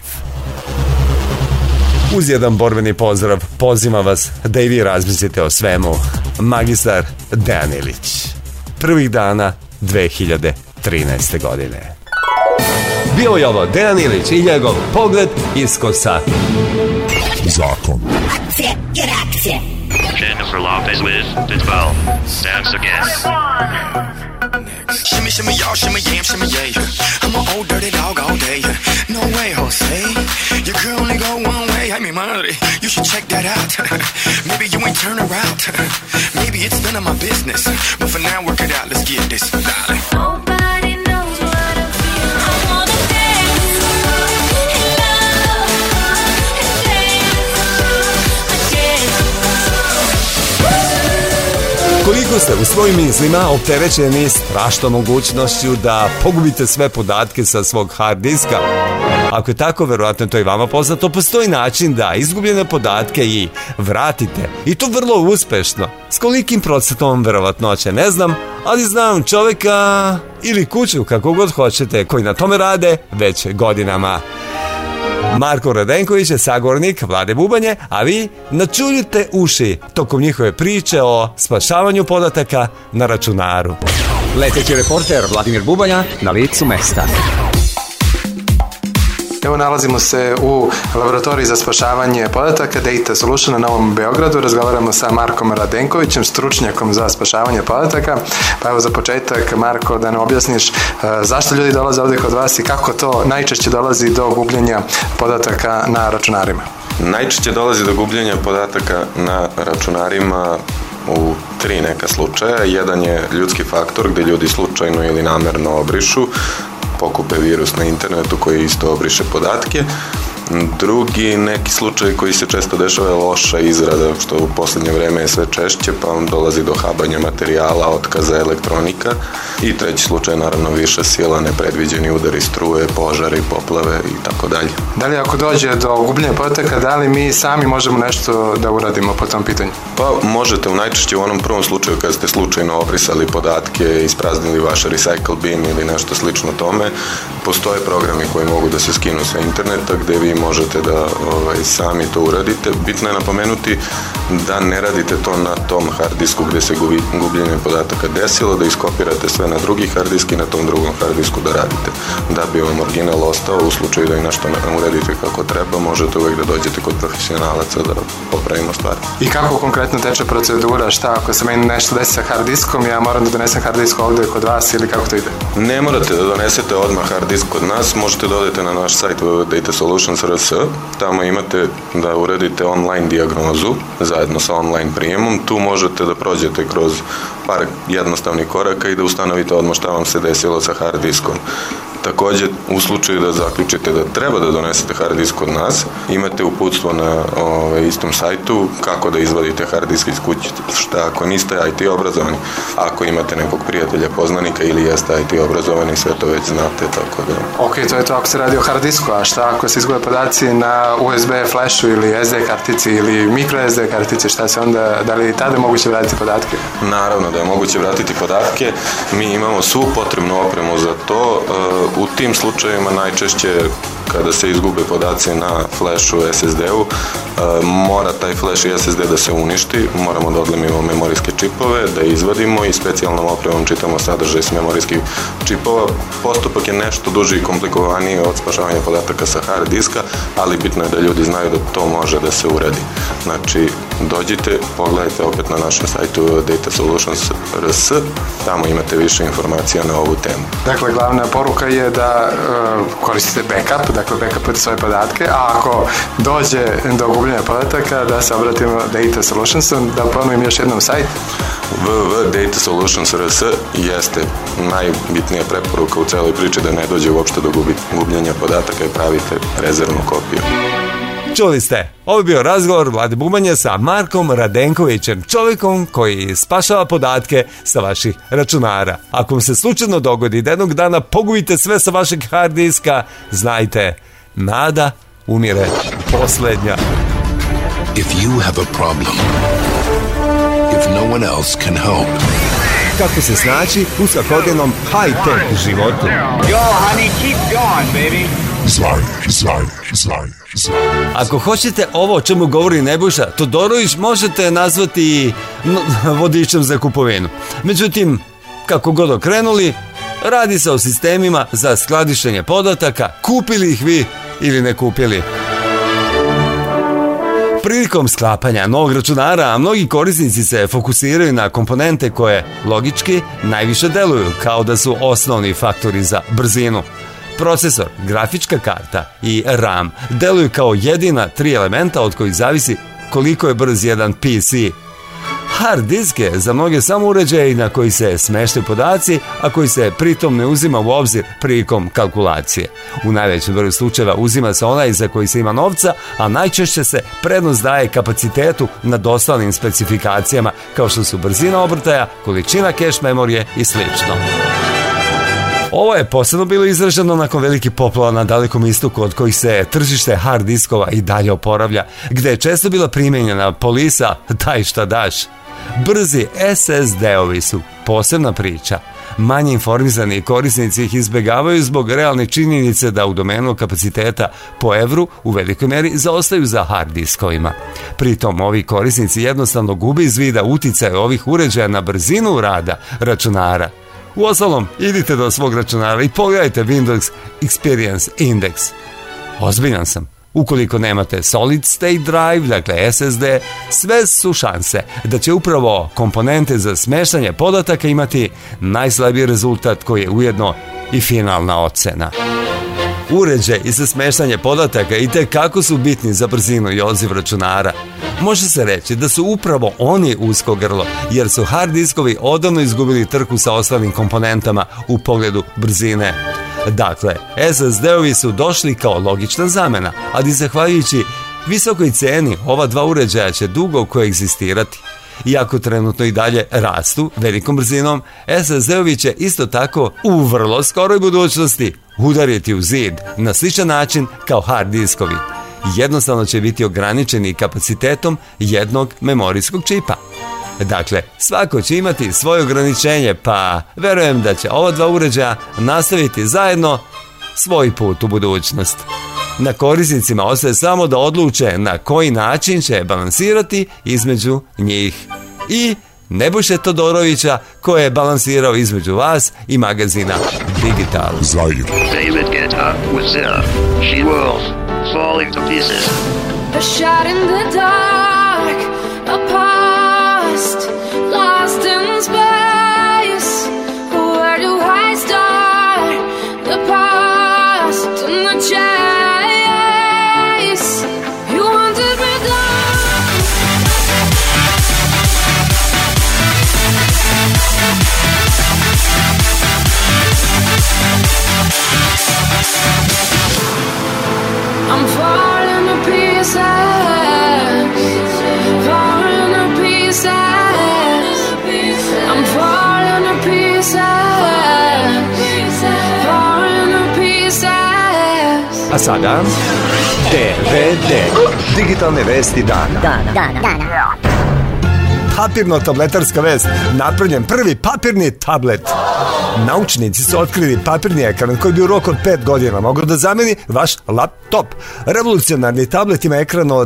Uz jedan borbeni pozdrav pozivam vas da i vi razmislite o svemu. Magistar Dejan Ilić. Prvih dana 2013. godine. Bio je ovo Dejan Ilić i njegov pogled iz kosa. Zakon. Akcije i reakcije. Jennifer Lopez with the 12. Dance again. Shimmy, shimmy, y'all, shimmy, yam, shimmy, yeah. I'm an old dirty dog all day. No way, Jose. Your girl only go one way. I mean, money. You should check that out. Maybe you ain't turn around. Maybe it's none of my business. But for now, work it out. Let's get this, darling. Nobody knows what I feel. I wanna dance and love and dance again. Koliko ste u svojim mislima opterećeni strašnom mogućnošću da pogubite sve podatke sa svog hard diska? Ako je tako, verovatno to i vama poznato, postoji način da izgubljene podatke i vratite. I to vrlo uspešno. S kolikim procentom verovatnoće ne znam, ali znam čoveka ili kuću, kako god hoćete, koji na tome rade već godinama. Marko Radenković je sagovornik Vlade Bubanje, a vi načuljite uši tokom njihove priče o spašavanju podataka na računaru. Leteći reporter Vladimir Bubanja na licu mesta. Evo nalazimo se u laboratoriji za spašavanje podataka Data Solution na Novom Beogradu. Razgovaramo sa Markom Radenkovićem, stručnjakom za spašavanje podataka. Pa evo za početak, Marko, da nam objasniš zašto ljudi dolaze ovdje kod vas i kako to najčešće dolazi do gubljenja podataka na računarima. Najčešće dolazi do gubljenja podataka na računarima u 3 neka slučaja. Jedan je ljudski faktor gdje ljudi slučajno ili namerno obrišu, pokupe virus na internetu koji isto obriše podatke. Drugi neki slučaj koji se često dešava je loša izrada, što u posljednje vreme je sve češće, pa vam dolazi do habanja materijala, otkaza elektronika. I treći slučaj je naravno viša sila, nepredviđeni udari struje, požari, poplave i tako dalje. Da li ako dođe do gubljenja podataka, da li mi sami možemo nešto da uradimo po tom pitanju? Pa možete najčešće u onom prvom slučaju kada ste slučajno obrisali podatke, ispraznili vaš recycle bin ili nešto slično tome. Postoje programi koji mogu da se skinu sa interneta gdje vi možete da sami to uradite. Bitno je napomenuti da ne radite to na tom hard disku gde se gubljenje podataka desilo, da iskopirate sve na drugi hard disk i na tom drugom hard disku da radite. Da bi vam original ostao, u slučaju da i nešto ne uradite kako treba, možete uvek da dođete kod profesionalaca da popravimo stvari. I kako konkretno teče procedura? Šta ako se meni nešto desi sa hard diskom, ja moram da donesem hard disk ovde kod vas ili kako to ide? Ne morate da donesete odmah hard disk kod nas, možete da odete na naš sajt www.datasolutions.rs, tamo imate da uradite online dijagnozu zajedno sa online prijemom, tu možete da prođete kroz par jednostavnih koraka i da ustanovite odmah šta vam se desilo sa hard diskom. Takođe, u slučaju da zaključite da treba da donesete hard disk kod nas, imate uputstvo na istom sajtu kako da izvadite hard disk iz kuće, šta ako niste IT obrazovani, ako imate nekog prijatelja, poznanika ili jeste IT obrazovani, sve to već znate, tako da... Ok, to je to ako se radi o hard disku, a šta ako se izgube podaci na USB flashu ili SD kartici ili micro SD kartici, šta se onda, da li tada moguće vratiti podatke? Naravno da je moguće vratiti podatke, mi imamo svu potrebnu opremu za to. U tim slučajevima najčešće kada se izgube podaci na flashu SSD-u, mora taj flash i SSD da se uništi, moramo da odlemimo memorijske čipove, da izvadimo i specijalnom opremom čitamo sadržaj s memorijskih čipova. Postupak je nešto duži i komplikovaniji od spašavanja podataka sa hard diska, ali bitno je da ljudi znaju da to može da se uradi. Znači, dođite, pogledajte opet na našem sajtu datasolutions.rs, tamo imate više informacija na ovu temu. Dakle, glavna poruka je da koristite backup, dakle backupujete svoje podatke, a ako dođe do gubljenja podataka, da se obratimo Data Solutionsom, da ponovim još jednom sajt. www.datasolutions.rs jeste najbitnija preporuka u celoj priči da ne dođe uopšte do gubljenja podataka i pravite rezervnu kopiju. Čuli ste, ovo je bio razgovor Vlade Bubanje sa Markom Radenkovićem, čovjekom koji spašava podatke sa vaših računara. Ako vam se slučajno dogodi da jednog dana pogubite sve sa vašeg hard diska, znajte, nada umire poslednja. If you have a problem, if no one else can help. Kako se snaći u svakodnevnom high-tech životu. Yo, honey, keep going, baby. Ako hoćete ovo o čemu govori Nebojša Todorović, možete nazvati vodičem za kupovinu. Međutim, kako god okrenuli, radi se o sistemima za skladištenje podataka, kupili ih vi ili ne kupili. Prilikom sklapanja novog računara, mnogi korisnici se fokusiraju na komponente koje, logički, najviše deluju, kao da su osnovni faktori za brzinu. Procesor, grafička karta i RAM deluju kao jedina tri elementa od kojih zavisi koliko je brz jedan PC. Hard disk je za mnoge samo uređaj na koji se smeštaju podaci, a koji se pritom ne uzima u obzir prilikom kalkulacije. U najvećem broju slučajeva uzima se onaj za koji se ima novca, a najčešće se prednost daje kapacitetu nad ostalim specifikacijama kao što su brzina obrtaja, količina cache memorije i slično. Ovo je posebno bilo izraženo nakon velikih poplava na Dalekom istoku od kojih se tržište hard diskova i dalje oporavlja, gde je često bila primenjena polisa daj šta daš. Brzi SSD-ovi su posebna priča. Manje informisani korisnici ih izbegavaju zbog realne činjenice da u domenu kapaciteta po evru u velikoj meri zaostaju za hard diskovima. Pritom ovi korisnici jednostavno gube iz vida uticaj ovih uređaja na brzinu rada računara. Uostalom, idite do svog računara i pogledajte Windows Experience Index. Ozbiljan sam. Ukoliko nemate Solid State Drive, dakle SSD, sve su šanse da će upravo komponente za smeštanje podataka imati najslabiji rezultat koji je ujedno i finalna ocena. Uređaj i za smeštanje podataka i te kako su bitni za brzinu i odziv računara. Može se reći da su upravo oni usko grlo, jer su hard diskovi odavno izgubili trku sa ostalim komponentama u pogledu brzine. Dakle, SSD-ovi su došli kao logična zamena, ali zahvaljujući visokoj ceni ova dva uređaja će dugo koegzistirati. Iako trenutno i dalje rastu velikom brzinom, SSD-ovi će isto tako u vrlo skoroj budućnosti udariti u zid na sličan način kao hard diskovi. Jednostavno će biti ograničeni kapacitetom jednog memorijskog čipa. Dakle, svako će imati svoje ograničenje, pa verujem da će ova dva uređaja nastaviti zajedno svoj put u budućnost. Na korisnicima ostaje samo da odluče na koji način će balansirati između njih. I Nebojše Todorovića koji je balansirao između vas i magazina Digital. Zair. David Guetta was there. She was falling to pieces. A shot in the dark, a past lost in space. Where do I start? The past and the chase. You wanted me gone. I'm falling to pieces, falling to pieces. I'm falling to pieces, falling to pieces. A sada DVD, digitalne vesti dana. Papirno-tabletarska vest, napravljen prvi papirni tablet. Naučnici su otkrili papirni ekran koji bi u roku od 5 godina mogao da zameni vaš laptop. Revolucionarni tablet ima ekran od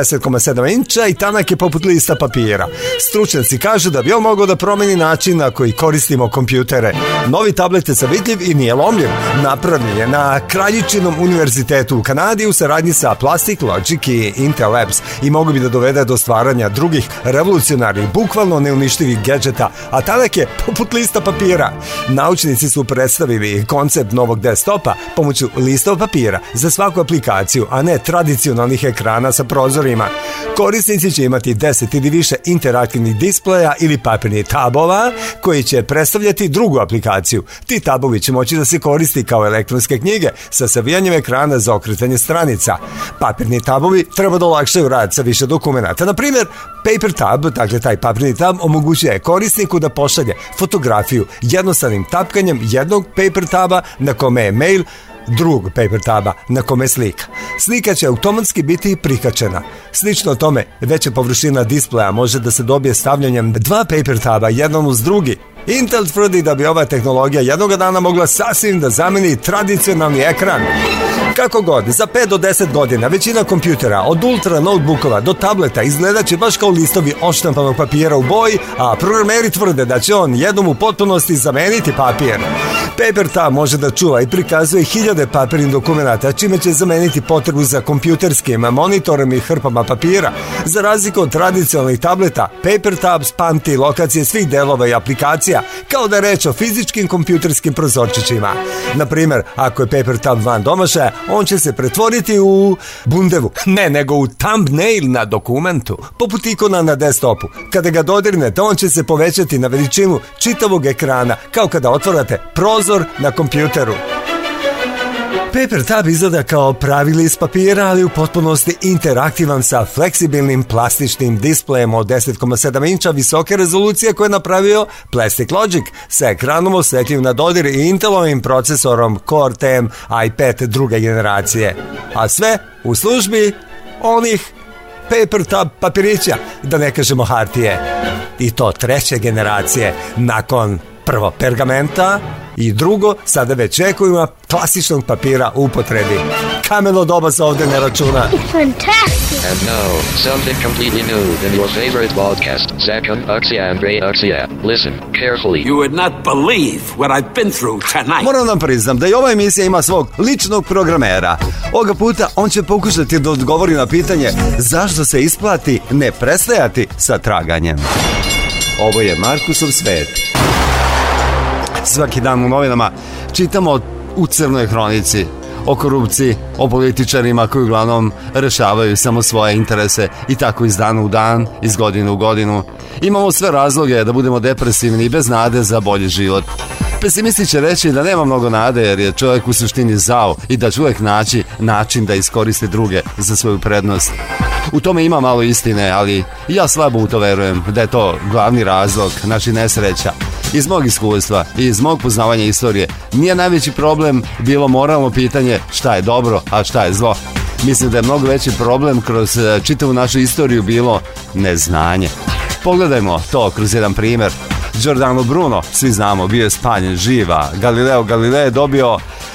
10,7 inča i tanak je poput lista papira. Stručnjaci kažu da bi on mogao da promeni način na koji koristimo kompjutere. Novi tablet je savitljiv i nije lomljiv. Napravljen je na Kraljičinom univerzitetu u Kanadi u saradnji sa Plastic Logic i Intel Labs i mogu bi da dovede do stvaranja drugih revolucionarnih, bukvalno neuništivih gadžeta, a tanak je poput lista papira. Naučnici su predstavili koncept novog desktopa pomoću listova papira za svaku aplikaciju, a ne tradicionalnih ekrana sa prozorima. Korisnici će imati 10 ili više interaktivnih displeja ili papirnih tabova koji će predstavljati drugu aplikaciju. Ti tabovi će moći da se koristi kao elektronske knjige sa savijanjem ekrana za okretanje stranica. Papirni tabovi treba da olakšaju rad sa više dokumenata. Na primjer, Paper Tab, dakle taj papirni tab, omogućuje korisniku da pošalje fotografiju jednostavnim tapkanjem jednog Paper Taba na kome je mail, drugog Paper Taba na kome je slika. Slika će automatski biti prikačena. Slično tome, veća površina displeja može da se dobije stavljanjem 2 Paper Taba jedan uz drugi. Intel tvrdi da bi ova tehnologija jednog dana mogla sasvim da zameni tradicionalni ekran. Kako god, za 5 do 10 godina većina kompjutera, od ultra notebookova do tableta, izgledat će baš kao listovi odštampanog papira u boji, a programeri tvrde da će on jednom u potpunosti zameniti papir. Paper Tab može da čuva i prikazuje hiljade papirnih dokumenata, čime će zameniti potrebu za kompjuterskim monitorom i hrpama papira. Za razliku od tradicionalnih tableta, Paper Tab pamti lokacije svih delova i aplikacija, kao da je reč o fizičkim kompjuterskim prozorčićima. Na primjer, ako je Paper Tab van domašaja, on će se pretvoriti u bundevu, nego u thumbnail na dokumentu, poput ikona na desktopu. Kada ga dodirnete, on će se povećati na veličinu čitavog ekrana, kao kada otvarate prozor na kompjuteru. Paper Tab izgleda kao pravi list papira, ali u potpunosti interaktivan sa fleksibilnim plastičnim displejem od 10,7 inča visoke rezolucije koje je napravio Plastic Logic sa ekranom osjetljivim na dodir i Intelovim procesorom Core TM i5 druge generacije. A sve u službi onih Paper Tab papirića, da ne kažemo hartije. I to 3. generacije, nakon prvo pergamenta i drugo, sada već ekujima klasičnog papira u upotrebi. Kameno doba se ovde ne računa. It's fantastic. And now, something completely new than your favorite podcast, Zakon Aksia and Bray Aksia. Listen carefully. You would not believe what I've been through tonight. Moram vam priznam da i ova emisija ima svog ličnog programera. Ovoga puta on će pokušati da odgovori na pitanje zašto se isplati ne prestajati sa traganjem. Ovo je Markusov svet. Svaki dan u novinama čitamo u Crnoj hronici o korupciji, o političarima koji uglavnom rešavaju samo svoje interese i tako iz dana u dan, iz godine u godinu. Imamo sve razloge da budemo depresivni i bez nade za bolji život. Pesimisti će reći da nema mnogo nade jer je čovjek u suštini zao i da će uvijek naći način da iskoristi druge za svoju prednost. U tome ima malo istine, ali ja slabo u to verujem da je to glavni razlog naših nesreća. Iz mog iskustva i iz mog poznavanja istorije nije najveći problem bilo moralno pitanje šta je dobro, a šta je zlo. Mislim da je mnogo veći problem kroz čitavu našu istoriju bilo neznanje. Pogledajmo to kroz jedan primjer. Giordano Bruno, svi znamo, bio je spaljen živa. Galileo Galilei je dobio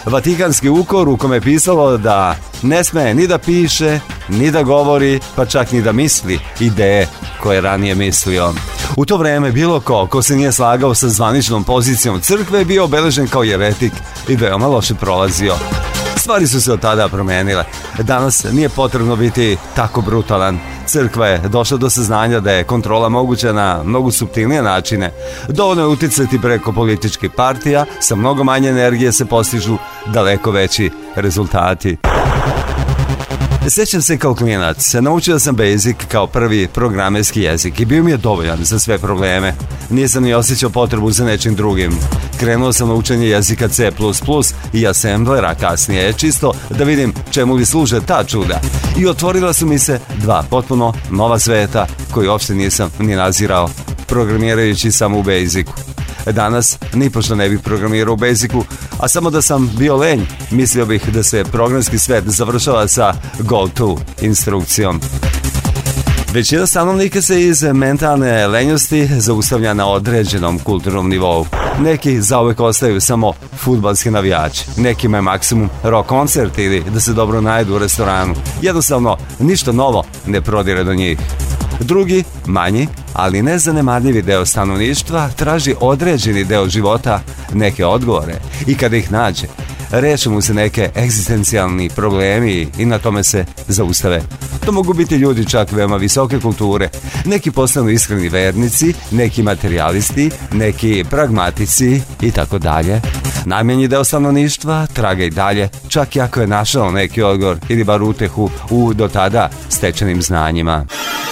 Vatikanski ukor u kome je pisalo da ne sme ni da piše, ni da govori, pa čak ni da misli ideje koje je ranije mislio. U to vreme bilo ko se nije slagao sa zvaničnom pozicijom crkve je bio obeležen kao jeretik i veoma loše prolazio. Stvari su se od tada promenile. Danas nije potrebno biti tako brutalan. Crkva je došla do saznanja da je kontrola moguća na mnogo suptilnije načine. Dovoljno je uticati preko političkih partija, sa mnogo manje energije se postižu daleko veći rezultati. Sjećam se kao klinac, naučio sam Basic kao prvi programerski jezik i bio mi je dovoljan za sve probleme. Nisam ni osjećao potrebu za nečim drugim. Krenuo sam na učenje jezika C++ i assemblera kasnije, čisto da vidim čemu li služe ta čuda. I otvorila su mi se dva potpuno nova sveta koji uopšte nisam ni nazirao, programirajući samo u Basicu. Danas nipošto ne bih programirao u Basicu, a samo da sam bio lenj, mislio bih da se programski svet završava sa go to instrukcijom. Većina stanovnika se iz mentalne lenjosti zaustavlja na određenom kulturnom nivou. Neki zauvek ostaju samo fudbalski navijači, nekima je maksimum rock koncert ili da se dobro najedu u restoranu. Jednostavno, ništa novo ne prodire do njih. Drugi, manji, ali nezanemarljivi deo stanovništva traži određeni deo života, neke odgovore i kada ih nađe, reše mu se neke egzistencijalni problemi i na tome se zaustave. To mogu biti ljudi čak veoma visoke kulture. Neki postanu iskreni vernici, neki materijalisti, neki pragmatici i tako dalje. Najmanji deo stanovništva traga i dalje, čak i ako je našao neki odgovor ili bar utehu u do tada stečenim znanjima.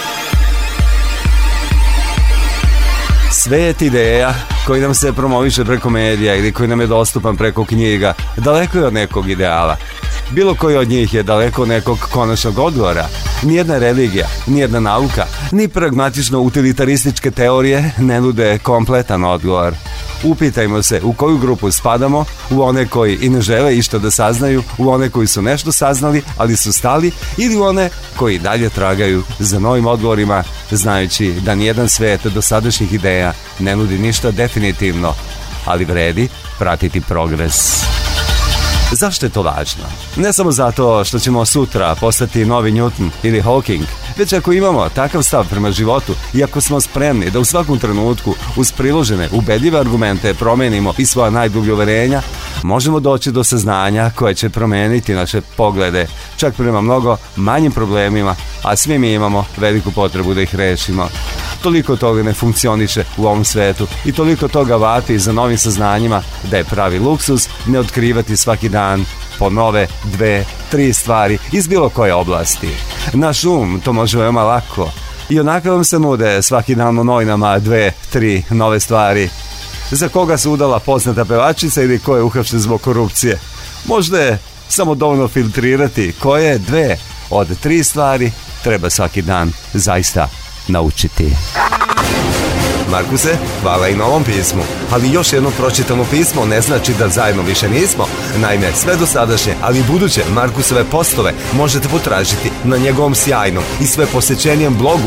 Svet ideja koji nam se promoviše preko medija ili koji nam je dostupan preko knjiga, daleko je od nekog ideala. Bilo koji od njih je daleko od nekog konačnog odgovora. Nijedna religija, nijedna nauka, ni pragmatično-utilitarističke teorije ne nude kompletan odgovor. Upitajmo se u koju grupu spadamo, u one koji i ne žele išta da saznaju, u one koji su nešto saznali, ali su stali, ili u one koji dalje tragaju za novim odgovorima, znajući da nijedan svet do sadašnjih ideja ne nudi ništa definitivno, ali vredi pratiti progres. Zašto je to važno? Ne samo zato što ćemo sutra postati novi Newton ili Hawking, već ako imamo takav stav prema životu i ako smo spremni da u svakom trenutku uz priložene ubedljive argumente promenimo i svoja najdublja uverenja, možemo doći do saznanja koje će promeniti naše poglede, čak prema mnogo manjim problemima, a svi mi imamo veliku potrebu da ih rešimo. Toliko toga ne funkcioniše u ovom svetu i toliko toga vati za novim saznanjima da je pravi luksuz ne otkrivati svaki dan po nove 2-3 stvari iz bilo koje oblasti. Naš to može veoma lako i onako vam se nude svaki dan u novinama 2-3 nove stvari. Za koga se udala poznata pevačica ili ko je uhapšen zbog korupcije? Možda je samo dovoljno filtrirati koje 2 od 3 stvari treba svaki dan zaista naučiti. Markuse, hvala i na ovom pismu, ali još jedno pročitano pismo ne znači da zajedno više nismo. Naime, sve dosadašnje, ali i buduće Markusove postove možete potražiti na njegovom sjajnom i sve posjećenijem blogu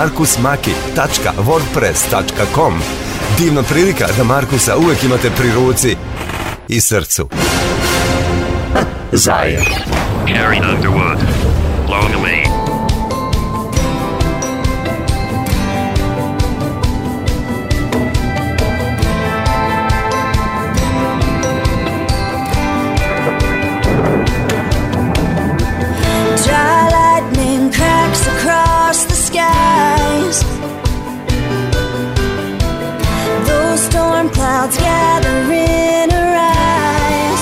markusmaki.wordpress.com. Divna prilika da Markusa uvek imate pri ruci i srcu. Zajem. Gary Underwood. Lonely. Clouds gather in her eyes.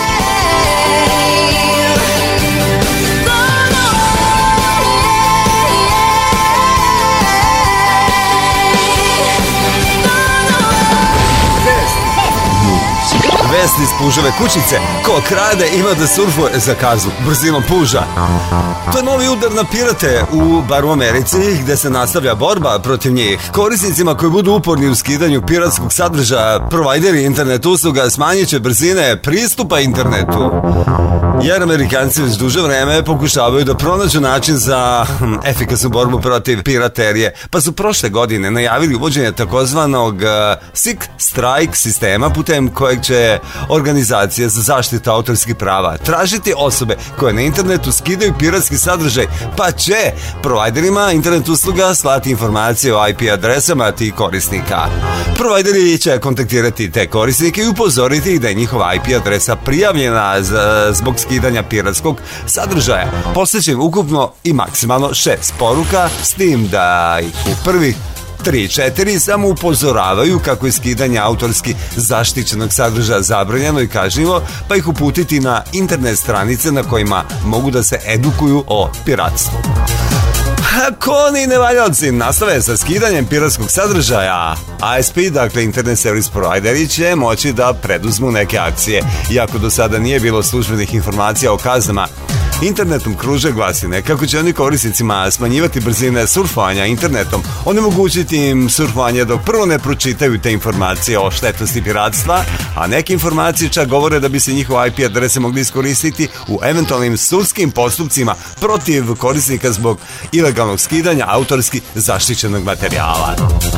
Vest iz puževe kućice. Ko krade ima da surfuje za kaznu brzinom puža. To je novi udar na pirate u bar u Americi, gde se nastavlja borba protiv njih. Korisnicima koji budu uporni u skidanju piratskog sadržaja, provajderi internet usluga smanjit će brzine pristupa internetu. Jer Amerikanci već duže vreme pokušavaju da pronađu način za efikasnu borbu protiv piraterije, pa su prošle godine najavili uvođenje takozvanog Sick Strike sistema, putem kojeg će organizacije za zaštitu autorskih prava tražiti osobe koje na internetu skidaju piratski sadržaj, pa će provajderima internet usluga slati informacije o IP adresama tih korisnika. Provajderi će kontaktirati te korisnike i upozoriti ih da je njihova IP adresa prijavljena zbog skidanja piratskog sadržaja. Posleće ukupno i maksimalno 6 poruka, s tim da ih u prvih 3-4 samo upozoravaju kako je skidanje autorski zaštićenog sadržaja zabranjeno i kažnjivo, pa ih uputiti na internet stranice na kojima mogu da se edukuju o piratstvu. Ako oni nevaljalci nastave sa skidanjem piratskog sadržaja, ISP, dakle Internet Service Provideri, će moći da preduzmu neke akcije. Iako do sada nije bilo službenih informacija o kaznama, internetom kruže glasine kako će oni korisnicima smanjivati brzine surfovanja internetom, onemogućiti im surfovanje dok prvo ne pročitaju te informacije o štetnosti piratstva, a neke informacije čak govore da bi se njihove IP adrese mogli iskoristiti u eventualnim sudskim postupcima protiv korisnika zbog ilegalnog skidanja autorski zaštićenog materijala.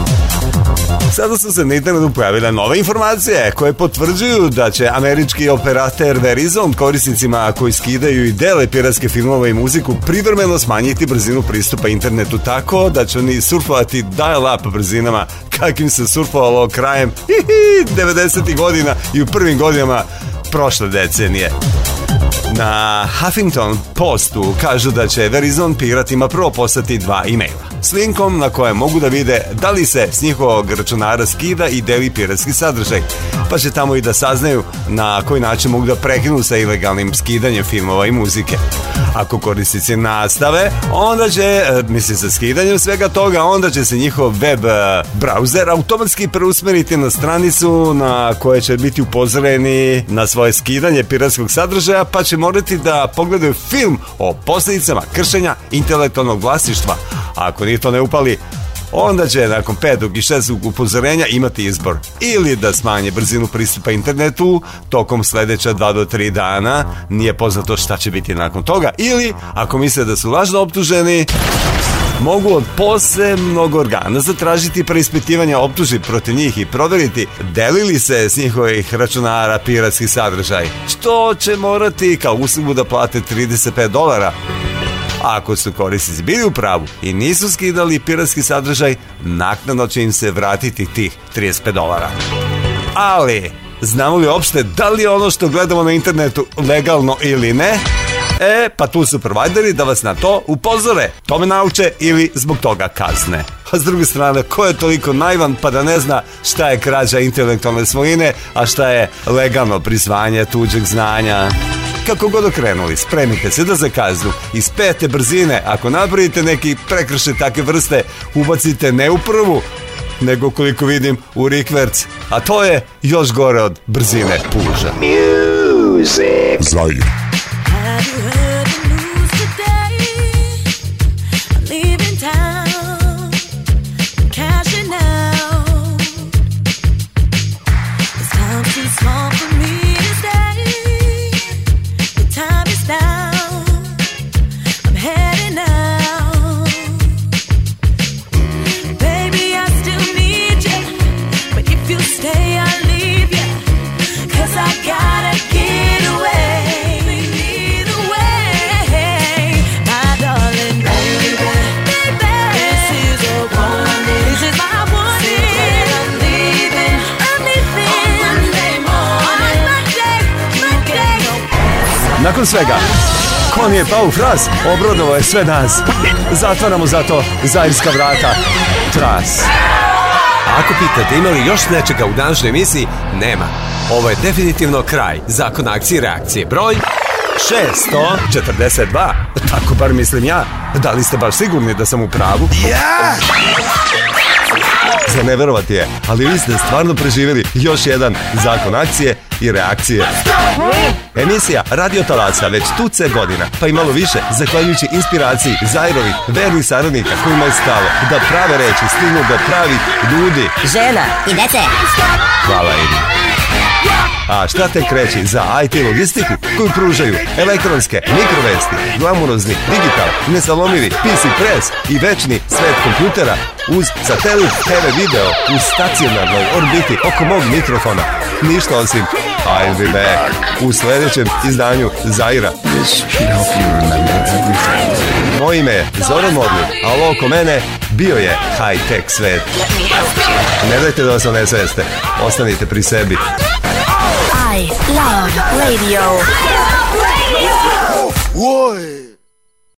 Sada su se na internetu pojavile nove informacije koje potvrđuju da će američki operater Verizon korisnicima koji skidaju i dele piratske filmove i muziku privremeno smanjiti brzinu pristupa internetu tako da će oni surfovati dial-up brzinama kakvim se surfovalo krajem 90. godina i u prvim godinama prošle decenije. Na Huffington Postu kažu da će Verizon piratima prvo poslati 2 e-maila s linkom na kojem mogu da vide da li se s njihovog računara skida i deli piratski sadržaj, pa će tamo i da saznaju na koji način mogu da prekinu sa ilegalnim skidanjem filmova i muzike. Ako korisnici nastave, onda će, sa skidanjem svega toga, onda će se njihov web browser automatski preusmeriti na stranicu na koje će biti upozoreni na svoje skidanje piratskog sadržaja, pa će morati da pogledaju film o posljedicama kršenja intelektualnog vlasništva. A ako ni to ne upali, onda će nakon 5. i 6. upozorenja imati izbor ili da smanje brzinu pristupa internetu tokom sledeća 2 do 3 dana, nije poznato šta će biti nakon toga, ili ako misle da su lažno optuženi, mogu od posebnog organa zatražiti preispitivanje optužbi protiv njih i proveriti delili se s njihovih računara piratski sadržaj, što će morati kao uslugu da plate $35. Ako su korisnici bili u pravu i nisu skidali piratski sadržaj, naknadno će im se vratiti tih $35. Ali, znamo li uopšte da li je ono što gledamo na internetu legalno ili ne? Pa tu su provajderi da vas na to upozore, tome nauče ili zbog toga kazne. A s druge strane, ko je toliko naivan pa da ne zna šta je krađa intelektualne svojine, a šta je legalno prisvajanje tuđeg znanja? Kako god okrenuli, spremite se da za kaznu iz 5. brzine, ako napravite neki prekršaj takve vrste, ubacite ne u prvu, nego koliko vidim u rikverc, a to je još gore od brzine puža. Music. Zaj. Nakon svega, kon je pao u fras, obrodovao je sve nas. Zatvaramo zato zairska vrata. Tras. Ako pitate ima li još nečega u današnjoj emisiji, nema. Ovo je definitivno kraj Zakon akcije i reakcije. Broj 642. Tako bar mislim ja. Da li ste baš sigurni da sam u pravu? Ja! Za ne verovati je, ali vi ste stvarno preživjeli još jedan Zakon akcije i reakcije. Emisija Radio Talaca već tuce godina, pa i malo više, zahvaljujući inspiraciji Zairovih vernih saradnika kojima je stalo da prave reči stignu do pravih ljudi, žena i dece. Hvala im. A šta tek reći za IT logistiku koju pružaju elektronske, mikrovesti, glamurozni, digital, nesalomivi, PC press i večni svet kompjutera uz satelit TV video u stacionarnoj orbiti oko mog mikrofona. Ništa osim I'll be back u sledećem izdanju Zaira. Moje ime je Zoran Modlin, a oko mene bio je high-tech svet. Ne dajte da vas onesveste, ostanite pri sebi. I love radio. Whoa!